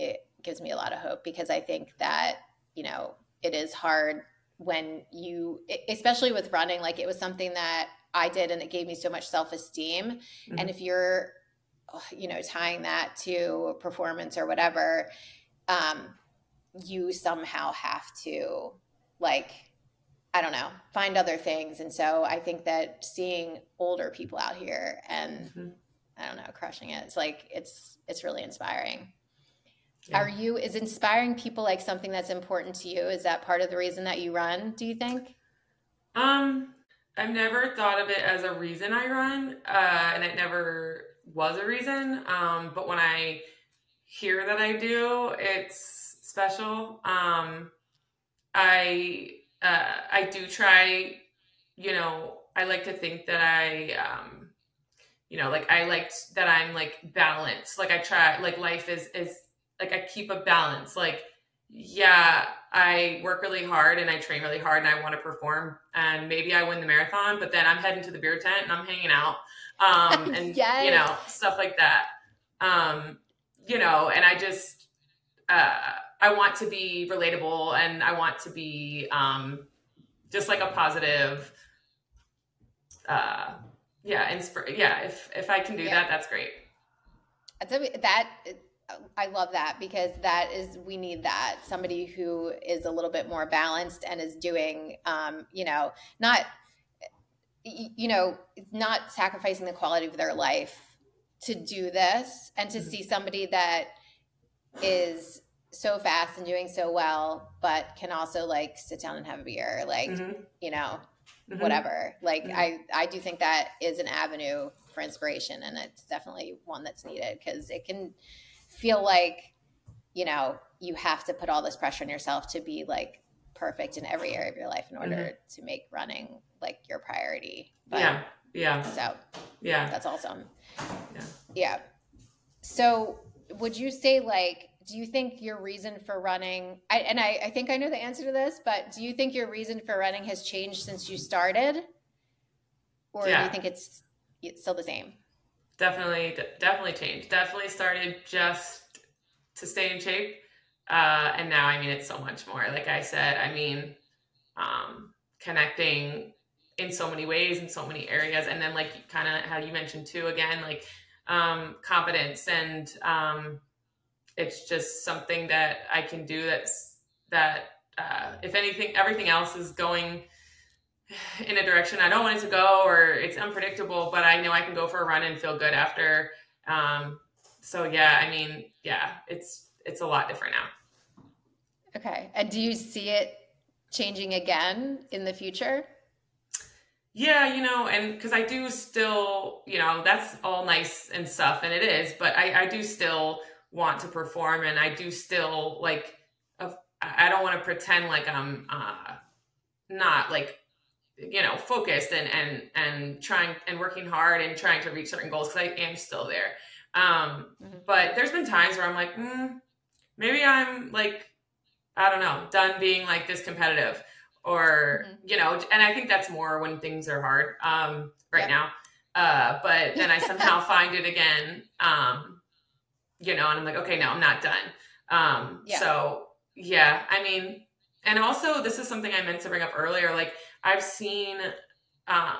gives me a lot of hope, because I think that, you know, it is hard when you, especially with running, like it was something that I did and it gave me so much self-esteem. Mm-hmm. And if you're, you know, tying that to performance or whatever, um, you somehow have to like, I don't know, find other things. And so I think that seeing older people out here and mm-hmm. I don't know, crushing it, it's like, it's, it's really inspiring. Yeah. Are you, is inspiring people like something that's important to you? Is that part of the reason that you run, do you think? Um, I've never thought of it as a reason I run, uh, and it never was a reason. Um, but when I hear that I do, it's special. Um, I, uh, I do try, you know, I like to think that I, um, you know, like I liked that I'm like balanced. Like I try, like life is, is like, I keep a balance. Like, yeah, I work really hard and I train really hard and I want to perform and maybe I win the marathon, but then I'm heading to the beer tent and I'm hanging out. Um, and yes. you know, stuff like that. Um, you know, and I just, uh, I want to be relatable and I want to be, um, just like a positive, uh, yeah. Insp- yeah. If, if I can do yeah. that, that's great. That, I love that, because that is, we need that, somebody who is a little bit more balanced and is doing, um, you know, not, you know, not sacrificing the quality of their life to do this, and to mm-hmm. see somebody that is so fast and doing so well, but can also like sit down and have a beer, like, mm-hmm. you know, mm-hmm. whatever. Like mm-hmm. I, I do think that is an avenue for inspiration, and it's definitely one that's needed, because it can feel like, you know, you have to put all this pressure on yourself to be like perfect in every area of your life in order mm-hmm. to make running like your priority. But, yeah. Yeah. So yeah, that's awesome. Yeah. Yeah. So would you say, like, do you think your reason for running, I, and I, I think I know the answer to this, but do you think your reason for running has changed since you started? Or yeah. do you think it's, it's still the same? Definitely, definitely changed. Definitely started just to stay in shape. Uh, and now, I mean, it's so much more. Like I said, I mean, um, connecting in so many ways, in so many areas. And then like kind of how you mentioned too, again, like um, confidence. And um, it's just something that I can do that's, that uh, if anything, everything else is going in a direction I don't want it to go, or it's unpredictable, but I know I can go for a run and feel good after. Um, so yeah, I mean, yeah, it's, it's a lot different now. Okay. And do you see it changing again in the future? Yeah, you know, and cause I do still, you know, that's all nice and stuff, and it is, but I, I do still want to perform, and I do still like, uh, I don't want to pretend like I'm, uh, not like, you know, focused and, and, and trying and working hard and trying to reach certain goals, because I am still there. Um, mm-hmm. But there's been times where I'm like, mm, maybe I'm like, I don't know, done being like this competitive, or, mm-hmm. you know, and I think that's more when things are hard um, right yep. now. Uh, but then I somehow find it again, um, you know, and I'm like, okay, no, I'm not done. Um, yeah. So yeah, I mean, and also this is something I meant to bring up earlier. Like I've seen um,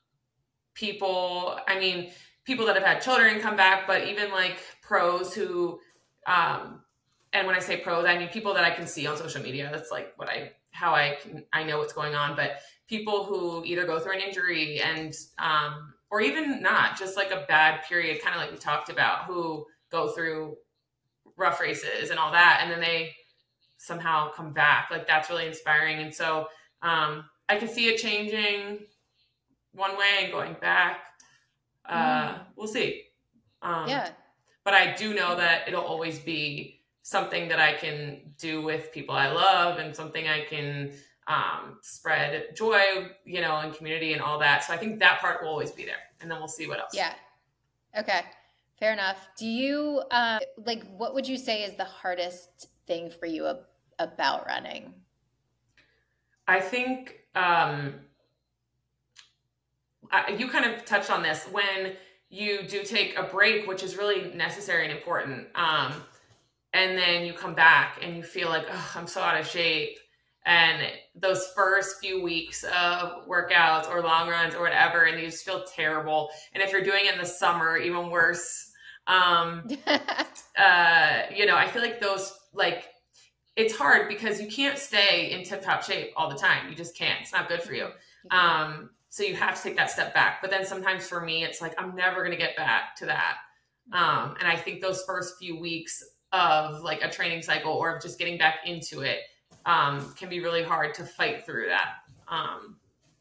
people, I mean, people that have had children come back, but even like pros who, um, and when I say pros, I mean people that I can see on social media. That's like what I, how I can, I know what's going on, but people who either go through an injury and, um, or even not, just like a bad period, kind of like we talked about, who go through rough races and all that, and then they somehow come back. Like that's really inspiring. And so um, I can see it changing one way and going back. Uh, mm. We'll see. Um, yeah. But I do know that it'll always be something that I can do with people I love, and something I can um, spread joy, you know, and community and all that. So I think that part will always be there, and then we'll see what else. Yeah. Okay. Fair enough. Do you, um, like, what would you say is the hardest thing for you ab- about running? I think um, I, you kind of touched on this, when you do take a break, which is really necessary and important. Um, and then you come back and you feel like, oh, I'm so out of shape. And those first few weeks of workouts or long runs or whatever, and you just feel terrible. And if you're doing it in the summer, even worse. Um, uh, you know, I feel like those, like, it's hard because you can't stay in tip top shape all the time. You just can't. It's not good for you. Um, so you have to take that step back. But then sometimes for me, it's like, I'm never going to get back to that. Um, and I think those first few weeks of like a training cycle or of just getting back into it, um, can be really hard to fight through that. Um,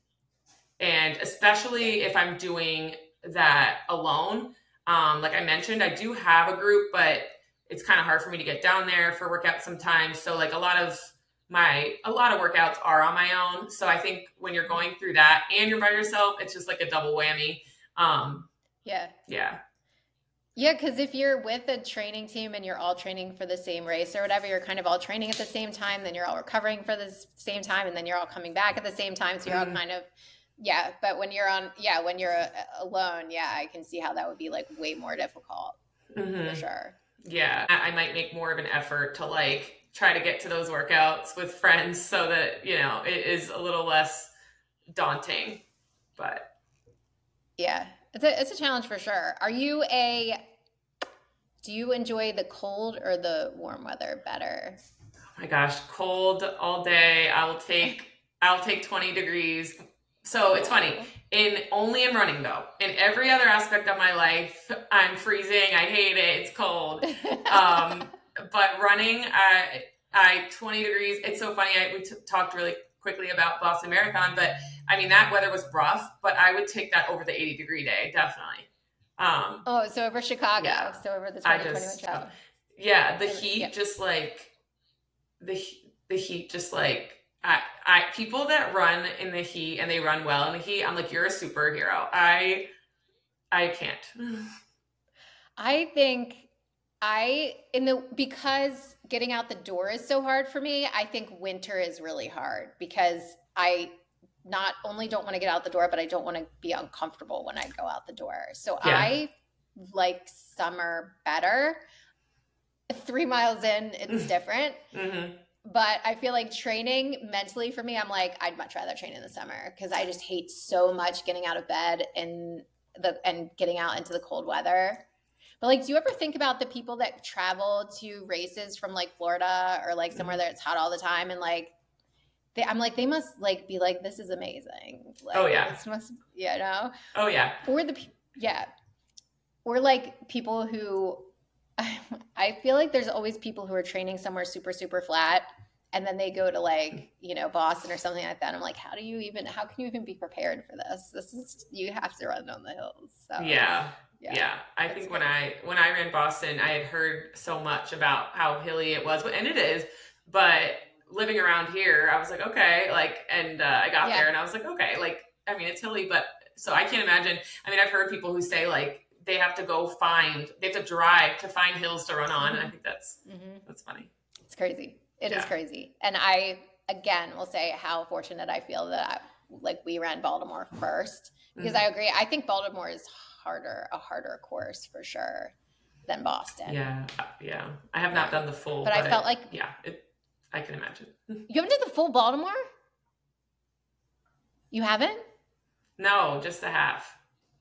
and especially if I'm doing that alone, um, like I mentioned, I do have a group, but it's kind of hard for me to get down there for workouts sometimes. So like a lot of my, a lot of workouts are on my own. So I think when you're going through that and you're by yourself, it's just like a double whammy. Um, yeah. Yeah. Yeah, because if you're with a training team and you're all training for the same race or whatever, you're kind of all training at the same time, then you're all recovering for the same time, and then you're all coming back at the same time. So you're mm-hmm. all kind of, yeah. But when you're on, yeah, when you're uh, alone, yeah, I can see how that would be like way more difficult mm-hmm. for sure. Yeah, I might make more of an effort to like try to get to those workouts with friends so that, you know, it is a little less daunting, but. Yeah. It's a, it's a challenge for sure. Are you a, do you enjoy the cold or the warm weather better? Oh my gosh, cold all day. I will take, I'll take twenty degrees. So it's funny, in only in running though, in every other aspect of my life, I'm freezing. I hate it. It's cold. Um, but running, I, I twenty degrees. It's so funny. I, we t- talked really quickly about Boston Marathon, but I mean, that weather was rough, but I would take that over the eighty degree day. Definitely. Um, oh, so over Chicago. Yeah, so over the twenty twenty-one Chicago. Yeah. The heat, yeah. just like the, the heat, just like, I, I, people that run in the heat and they run well in the heat, I'm like, you're a superhero. I, I can't. I think I, in the, because getting out the door is so hard for me, I think winter is really hard because I not only don't want to get out the door, but I don't want to be uncomfortable when I go out the door. So yeah. I like summer better. Three miles in, it's different. Mm-hmm. But I feel like training mentally for me, I'm like, I'd much rather train in the summer because I just hate so much getting out of bed and the and getting out into the cold weather. But like, do you ever think about the people that travel to races from like Florida or like somewhere that it's hot all the time and like, they, I'm like, they must like be like, this is amazing. Like, oh yeah, this must, you know. Oh yeah. Or the yeah, or like people who. I feel like there's always people who are training somewhere super, super flat. And then they go to like, you know, Boston or something like that. I'm like, how do you even, how can you even be prepared for this? This is, you have to run on the hills. So yeah. Yeah. yeah. I think when I, when I ran Boston, I had heard so much about how hilly it was, and it is, but living around here, I was like, okay, like, and uh, I got yeah. there and I was like, okay, like, I mean, it's hilly, but so I can't imagine. I mean, I've heard people who say like, they have to go find, they have to drive to find hills to run on. And I think that's, mm-hmm. that's funny. It's crazy. It yeah. is crazy. And I, again, will say how fortunate I feel that I, like we ran Baltimore first because mm-hmm. I agree. I think Baltimore is harder, a harder course for sure than Boston. Yeah. Yeah. I have not done the full, but, but I felt it, like, yeah, it, I can imagine. You haven't done the full Baltimore? You haven't? No, just the half.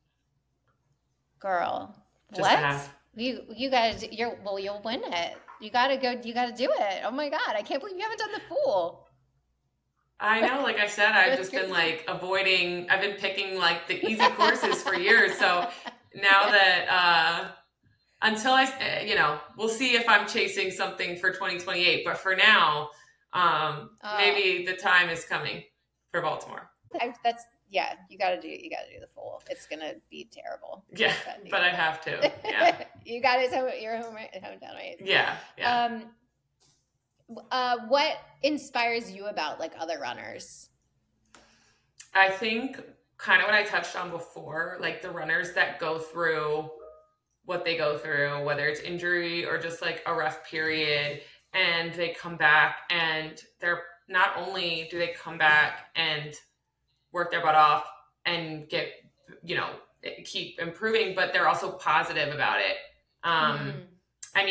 Girl, Just what? You you gotta you're well, you'll win it. You gotta go. You gotta do it. Oh my god, I can't believe you haven't done the full. I know. Like I said, I've just been like avoiding. I've been picking like the easy courses for years. So now that uh, until I, you know, we'll see if I'm chasing something for twenty twenty-eight. But for now, um, oh. maybe the time is coming for Baltimore. I, that's. Yeah, you got to do you got to do the full. It's going to be terrible. Yeah, but I have to. Yeah. You got it. Your home hometown, right? Yeah, yeah. Um, uh, what inspires you about like other runners? I think kind of what I touched on before, like the runners that go through what they go through, whether it's injury or just like a rough period, and they come back and they're not only do they come back and work their butt off and get, you know, keep improving, but they're also positive about it. Um, mm. I mean,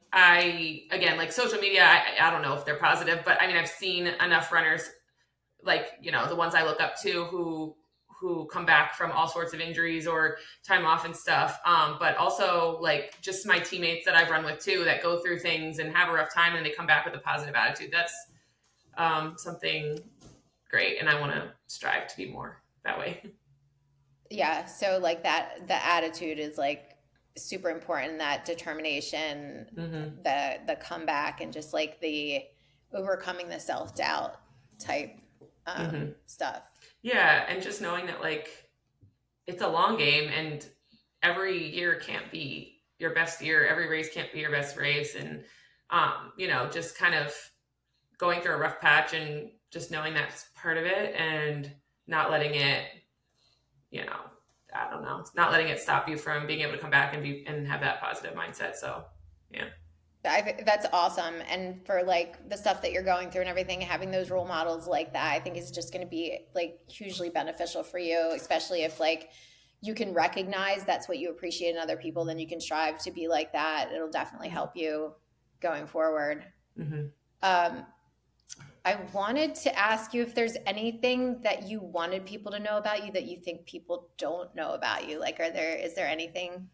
I, again, like social media, I, I don't know if they're positive, but I mean, I've seen enough runners, like, you know, the ones I look up to who, who come back from all sorts of injuries or time off and stuff. Um, but also like just my teammates that I've run with too, that go through things and have a rough time and they come back with a positive attitude. That's um, something great. And I want to strive to be more that way. Yeah. So like that, the attitude is like super important, that determination, mm-hmm. the, the comeback, and just like the overcoming the self-doubt type um, mm-hmm. stuff. Yeah. And just knowing that like it's a long game and every year can't be your best year. Every race can't be your best race. And, um, you know, just kind of going through a rough patch and just knowing that's part of it and not letting it, you know, I don't know, not letting it stop you from being able to come back and be, and have that positive mindset. So, yeah. I think that's awesome. And for like the stuff that you're going through and everything, having those role models like that, I think is just going to be like hugely beneficial for you, especially if like you can recognize that's what you appreciate in other people, then you can strive to be like that. It'll definitely help you going forward. Mm-hmm. Um, I wanted to ask you if there's anything that you wanted people to know about you that you think people don't know about you. Like, are there, is there anything?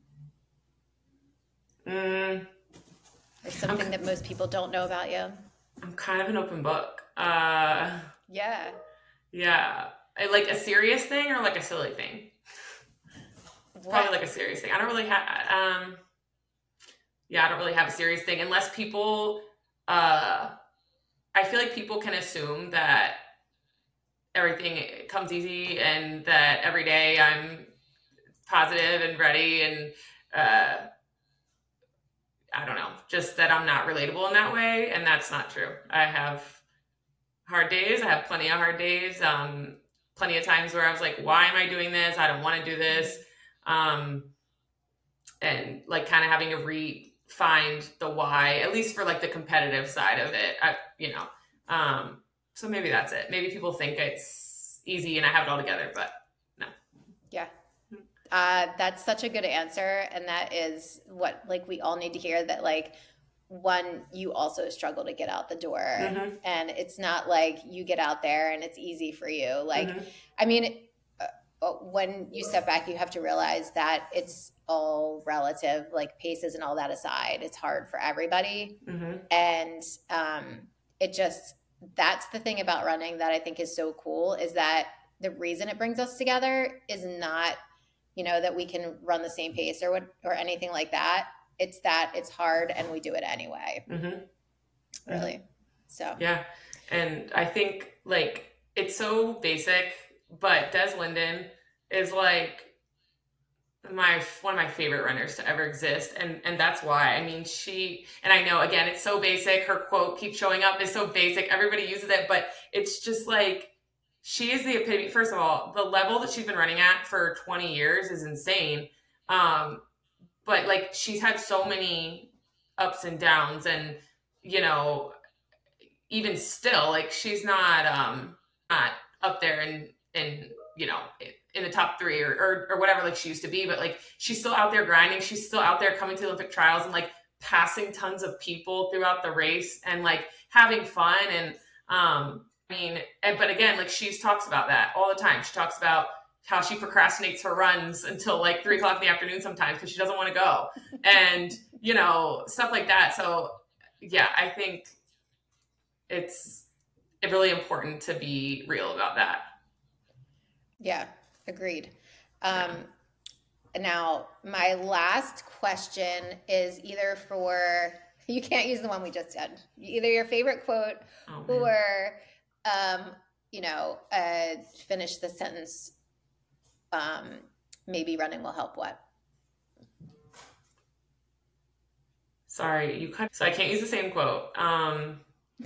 Mm. Or something that most people don't know about you? I'm kind of an open book. Uh, yeah. Yeah. I, like a serious thing or like a silly thing? What? Probably like a serious thing. I don't really have, um, yeah, I don't really have a serious thing unless people, uh, I feel like people can assume that everything comes easy and that every day I'm positive and ready and, uh, I don't know, just that I'm not relatable in that way. And that's not true. I have hard days. I have plenty of hard days. Um, plenty of times where I was like, why am I doing this? I don't want to do this. Um, and like kind of having to re-find the why, at least for like the competitive side of it, I, you know? Um, so maybe that's it. Maybe people think it's easy and I have it all together, but no. Yeah. Uh, that's such a good answer. And that is what, like, we all need to hear, that like, one, you also struggle to get out the door, mm-hmm. and it's not like you get out there and it's easy for you. Like, mm-hmm. I mean, uh, when you step back, you have to realize that it's all relative, like paces and all that aside, it's hard for everybody. Mm-hmm. And, um, it just, that's the thing about running that I think is so cool, is that the reason it brings us together is not, you know, that we can run the same pace or what, or anything like that. It's that it's hard and we do it anyway. Mm-hmm. Really. So, yeah. And I think like, it's so basic, but Des Linden is like my, one of my favorite runners to ever exist. And, and that's why, I mean, she, and I know again, it's so basic. Her quote keeps showing up is so basic. Everybody uses it, but it's just like, she is the epitome. First of all, the level that she's been running at for twenty years is insane. Um, but like, she's had so many ups and downs, and, you know, even still, like, she's not, um, not up there in, in, you know, in the top three or, or, or whatever, like she used to be, but like, she's still out there grinding. She's still out there coming to Olympic trials and like passing tons of people throughout the race and like having fun. And, um, I mean, but again, like she talks about that all the time. She talks about how she procrastinates her runs until like three o'clock in the afternoon sometimes because she doesn't want to go, and you know, stuff like that. So yeah, I think it's really important to be real about that. Yeah, agreed. Um, now, my last question is either for, you can't use the one we just did, either your favorite quote oh, or Um, you know, uh, finish the sentence. Um, maybe running will help what? Sorry, you cut. So I can't use the same quote. Um,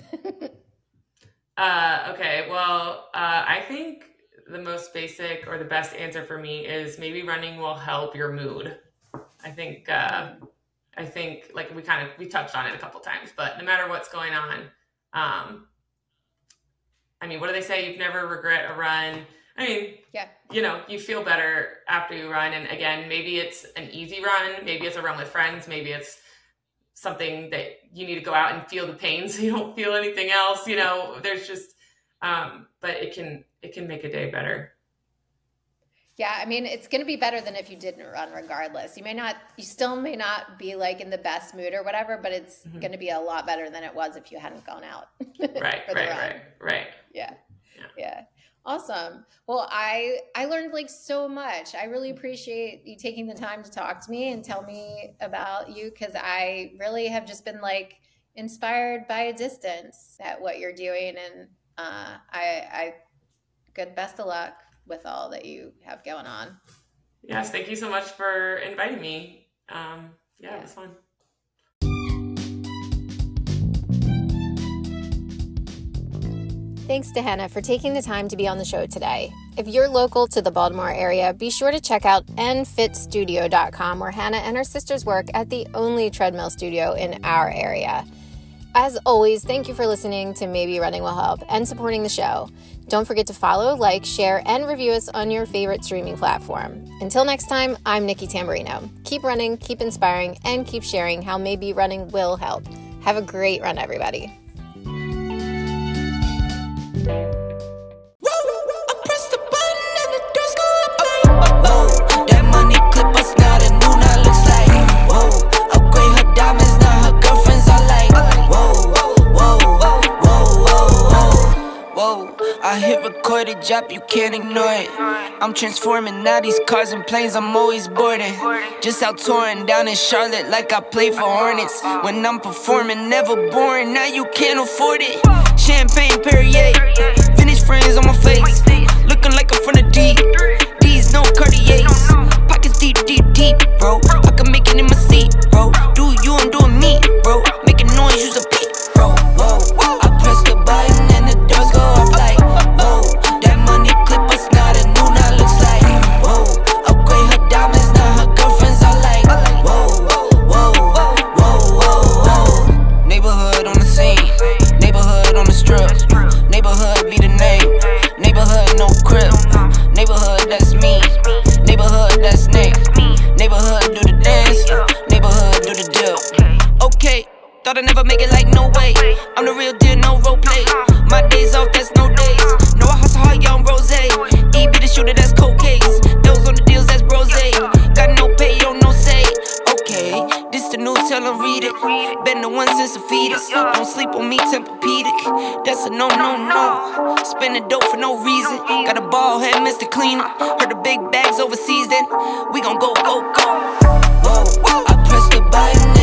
uh, okay, well, uh, I think the most basic or the best answer for me is maybe running will help your mood. I think, uh, I think like we kind of, we touched on it a couple times, but no matter what's going on, um, I mean, what do they say? You've never regret a run. I mean, yeah, you know, you feel better after you run. And again, maybe it's an easy run. Maybe it's a run with friends. Maybe it's something that you need to go out and feel the pain so you don't feel anything else. You know, there's just, um, but it can, it can make a day better. Yeah, I mean, it's going to be better than if you didn't run regardless. You may not, you still may not be like in the best mood or whatever, but it's mm-hmm. going to be a lot better than it was if you hadn't gone out. Right, right, right, right. Yeah, yeah, yeah. Awesome. Well, I, I learned like so much. I really appreciate you taking the time to talk to me and tell me about you, because I really have just been like inspired by a distance at what you're doing. And uh, I, I, good, best of luck with all that you have going on. Yes, thank you so much for inviting me. Um, yeah, yeah, it was fun. Thanks to Hannah for taking the time to be on the show today. If you're local to the Baltimore area, be sure to check out n fit studio dot com, where Hannah and her sisters work at the only treadmill studio in our area. As always, thank you for listening to Maybe Running Will Help and supporting the show. Don't forget to follow, like, share, and review us on your favorite streaming platform. Until next time, I'm Nikki Tamburino. Keep running, keep inspiring, and keep sharing how maybe running will help. Have a great run, everybody. I hit record a drop, you can't ignore it. I'm transforming now these cars and planes, I'm always boarding. Just out touring down in Charlotte like I play for Hornets. When I'm performing, never boring, now you can't afford it. Champagne Perrier, vintage frames on my face, looking like I'm from the deep. These no Cartiers, pockets deep, deep, deep, bro. I can make it in my seat, bro. Do you and doing me, bro. Making noise, use a peep, bro. Whoa, whoa. I press the button and the doors go off like whoa. That money clip us now, the new now looks like whoa. Upgrade her diamonds, now her girlfriends are like whoa, whoa, whoa, whoa, whoa. Neighborhood on the scene, neighborhood on the strip, neighborhood be the name, neighborhood no crib, neighborhood that's me, neighborhood that's Nick, neighborhood do the dance, neighborhood do the dip. Okay, thought I'd never make it, like no way. I'm the real deal, no role play. My days off, that's no days. No, I hustle hard, young rose. E be the shooter, that's cold case. Those on the deals, that's brose. Got no pay, yo, no say. Okay, this the news, tell them read it. Been the one since the fetus. Don't sleep on me, Tempur-Pedic. That's a no, no, no. Spending dope for no reason. Got a ball head, Mister Cleaner. Heard the big bags overseas, then we gon' go, go, go. Whoa, I press the button.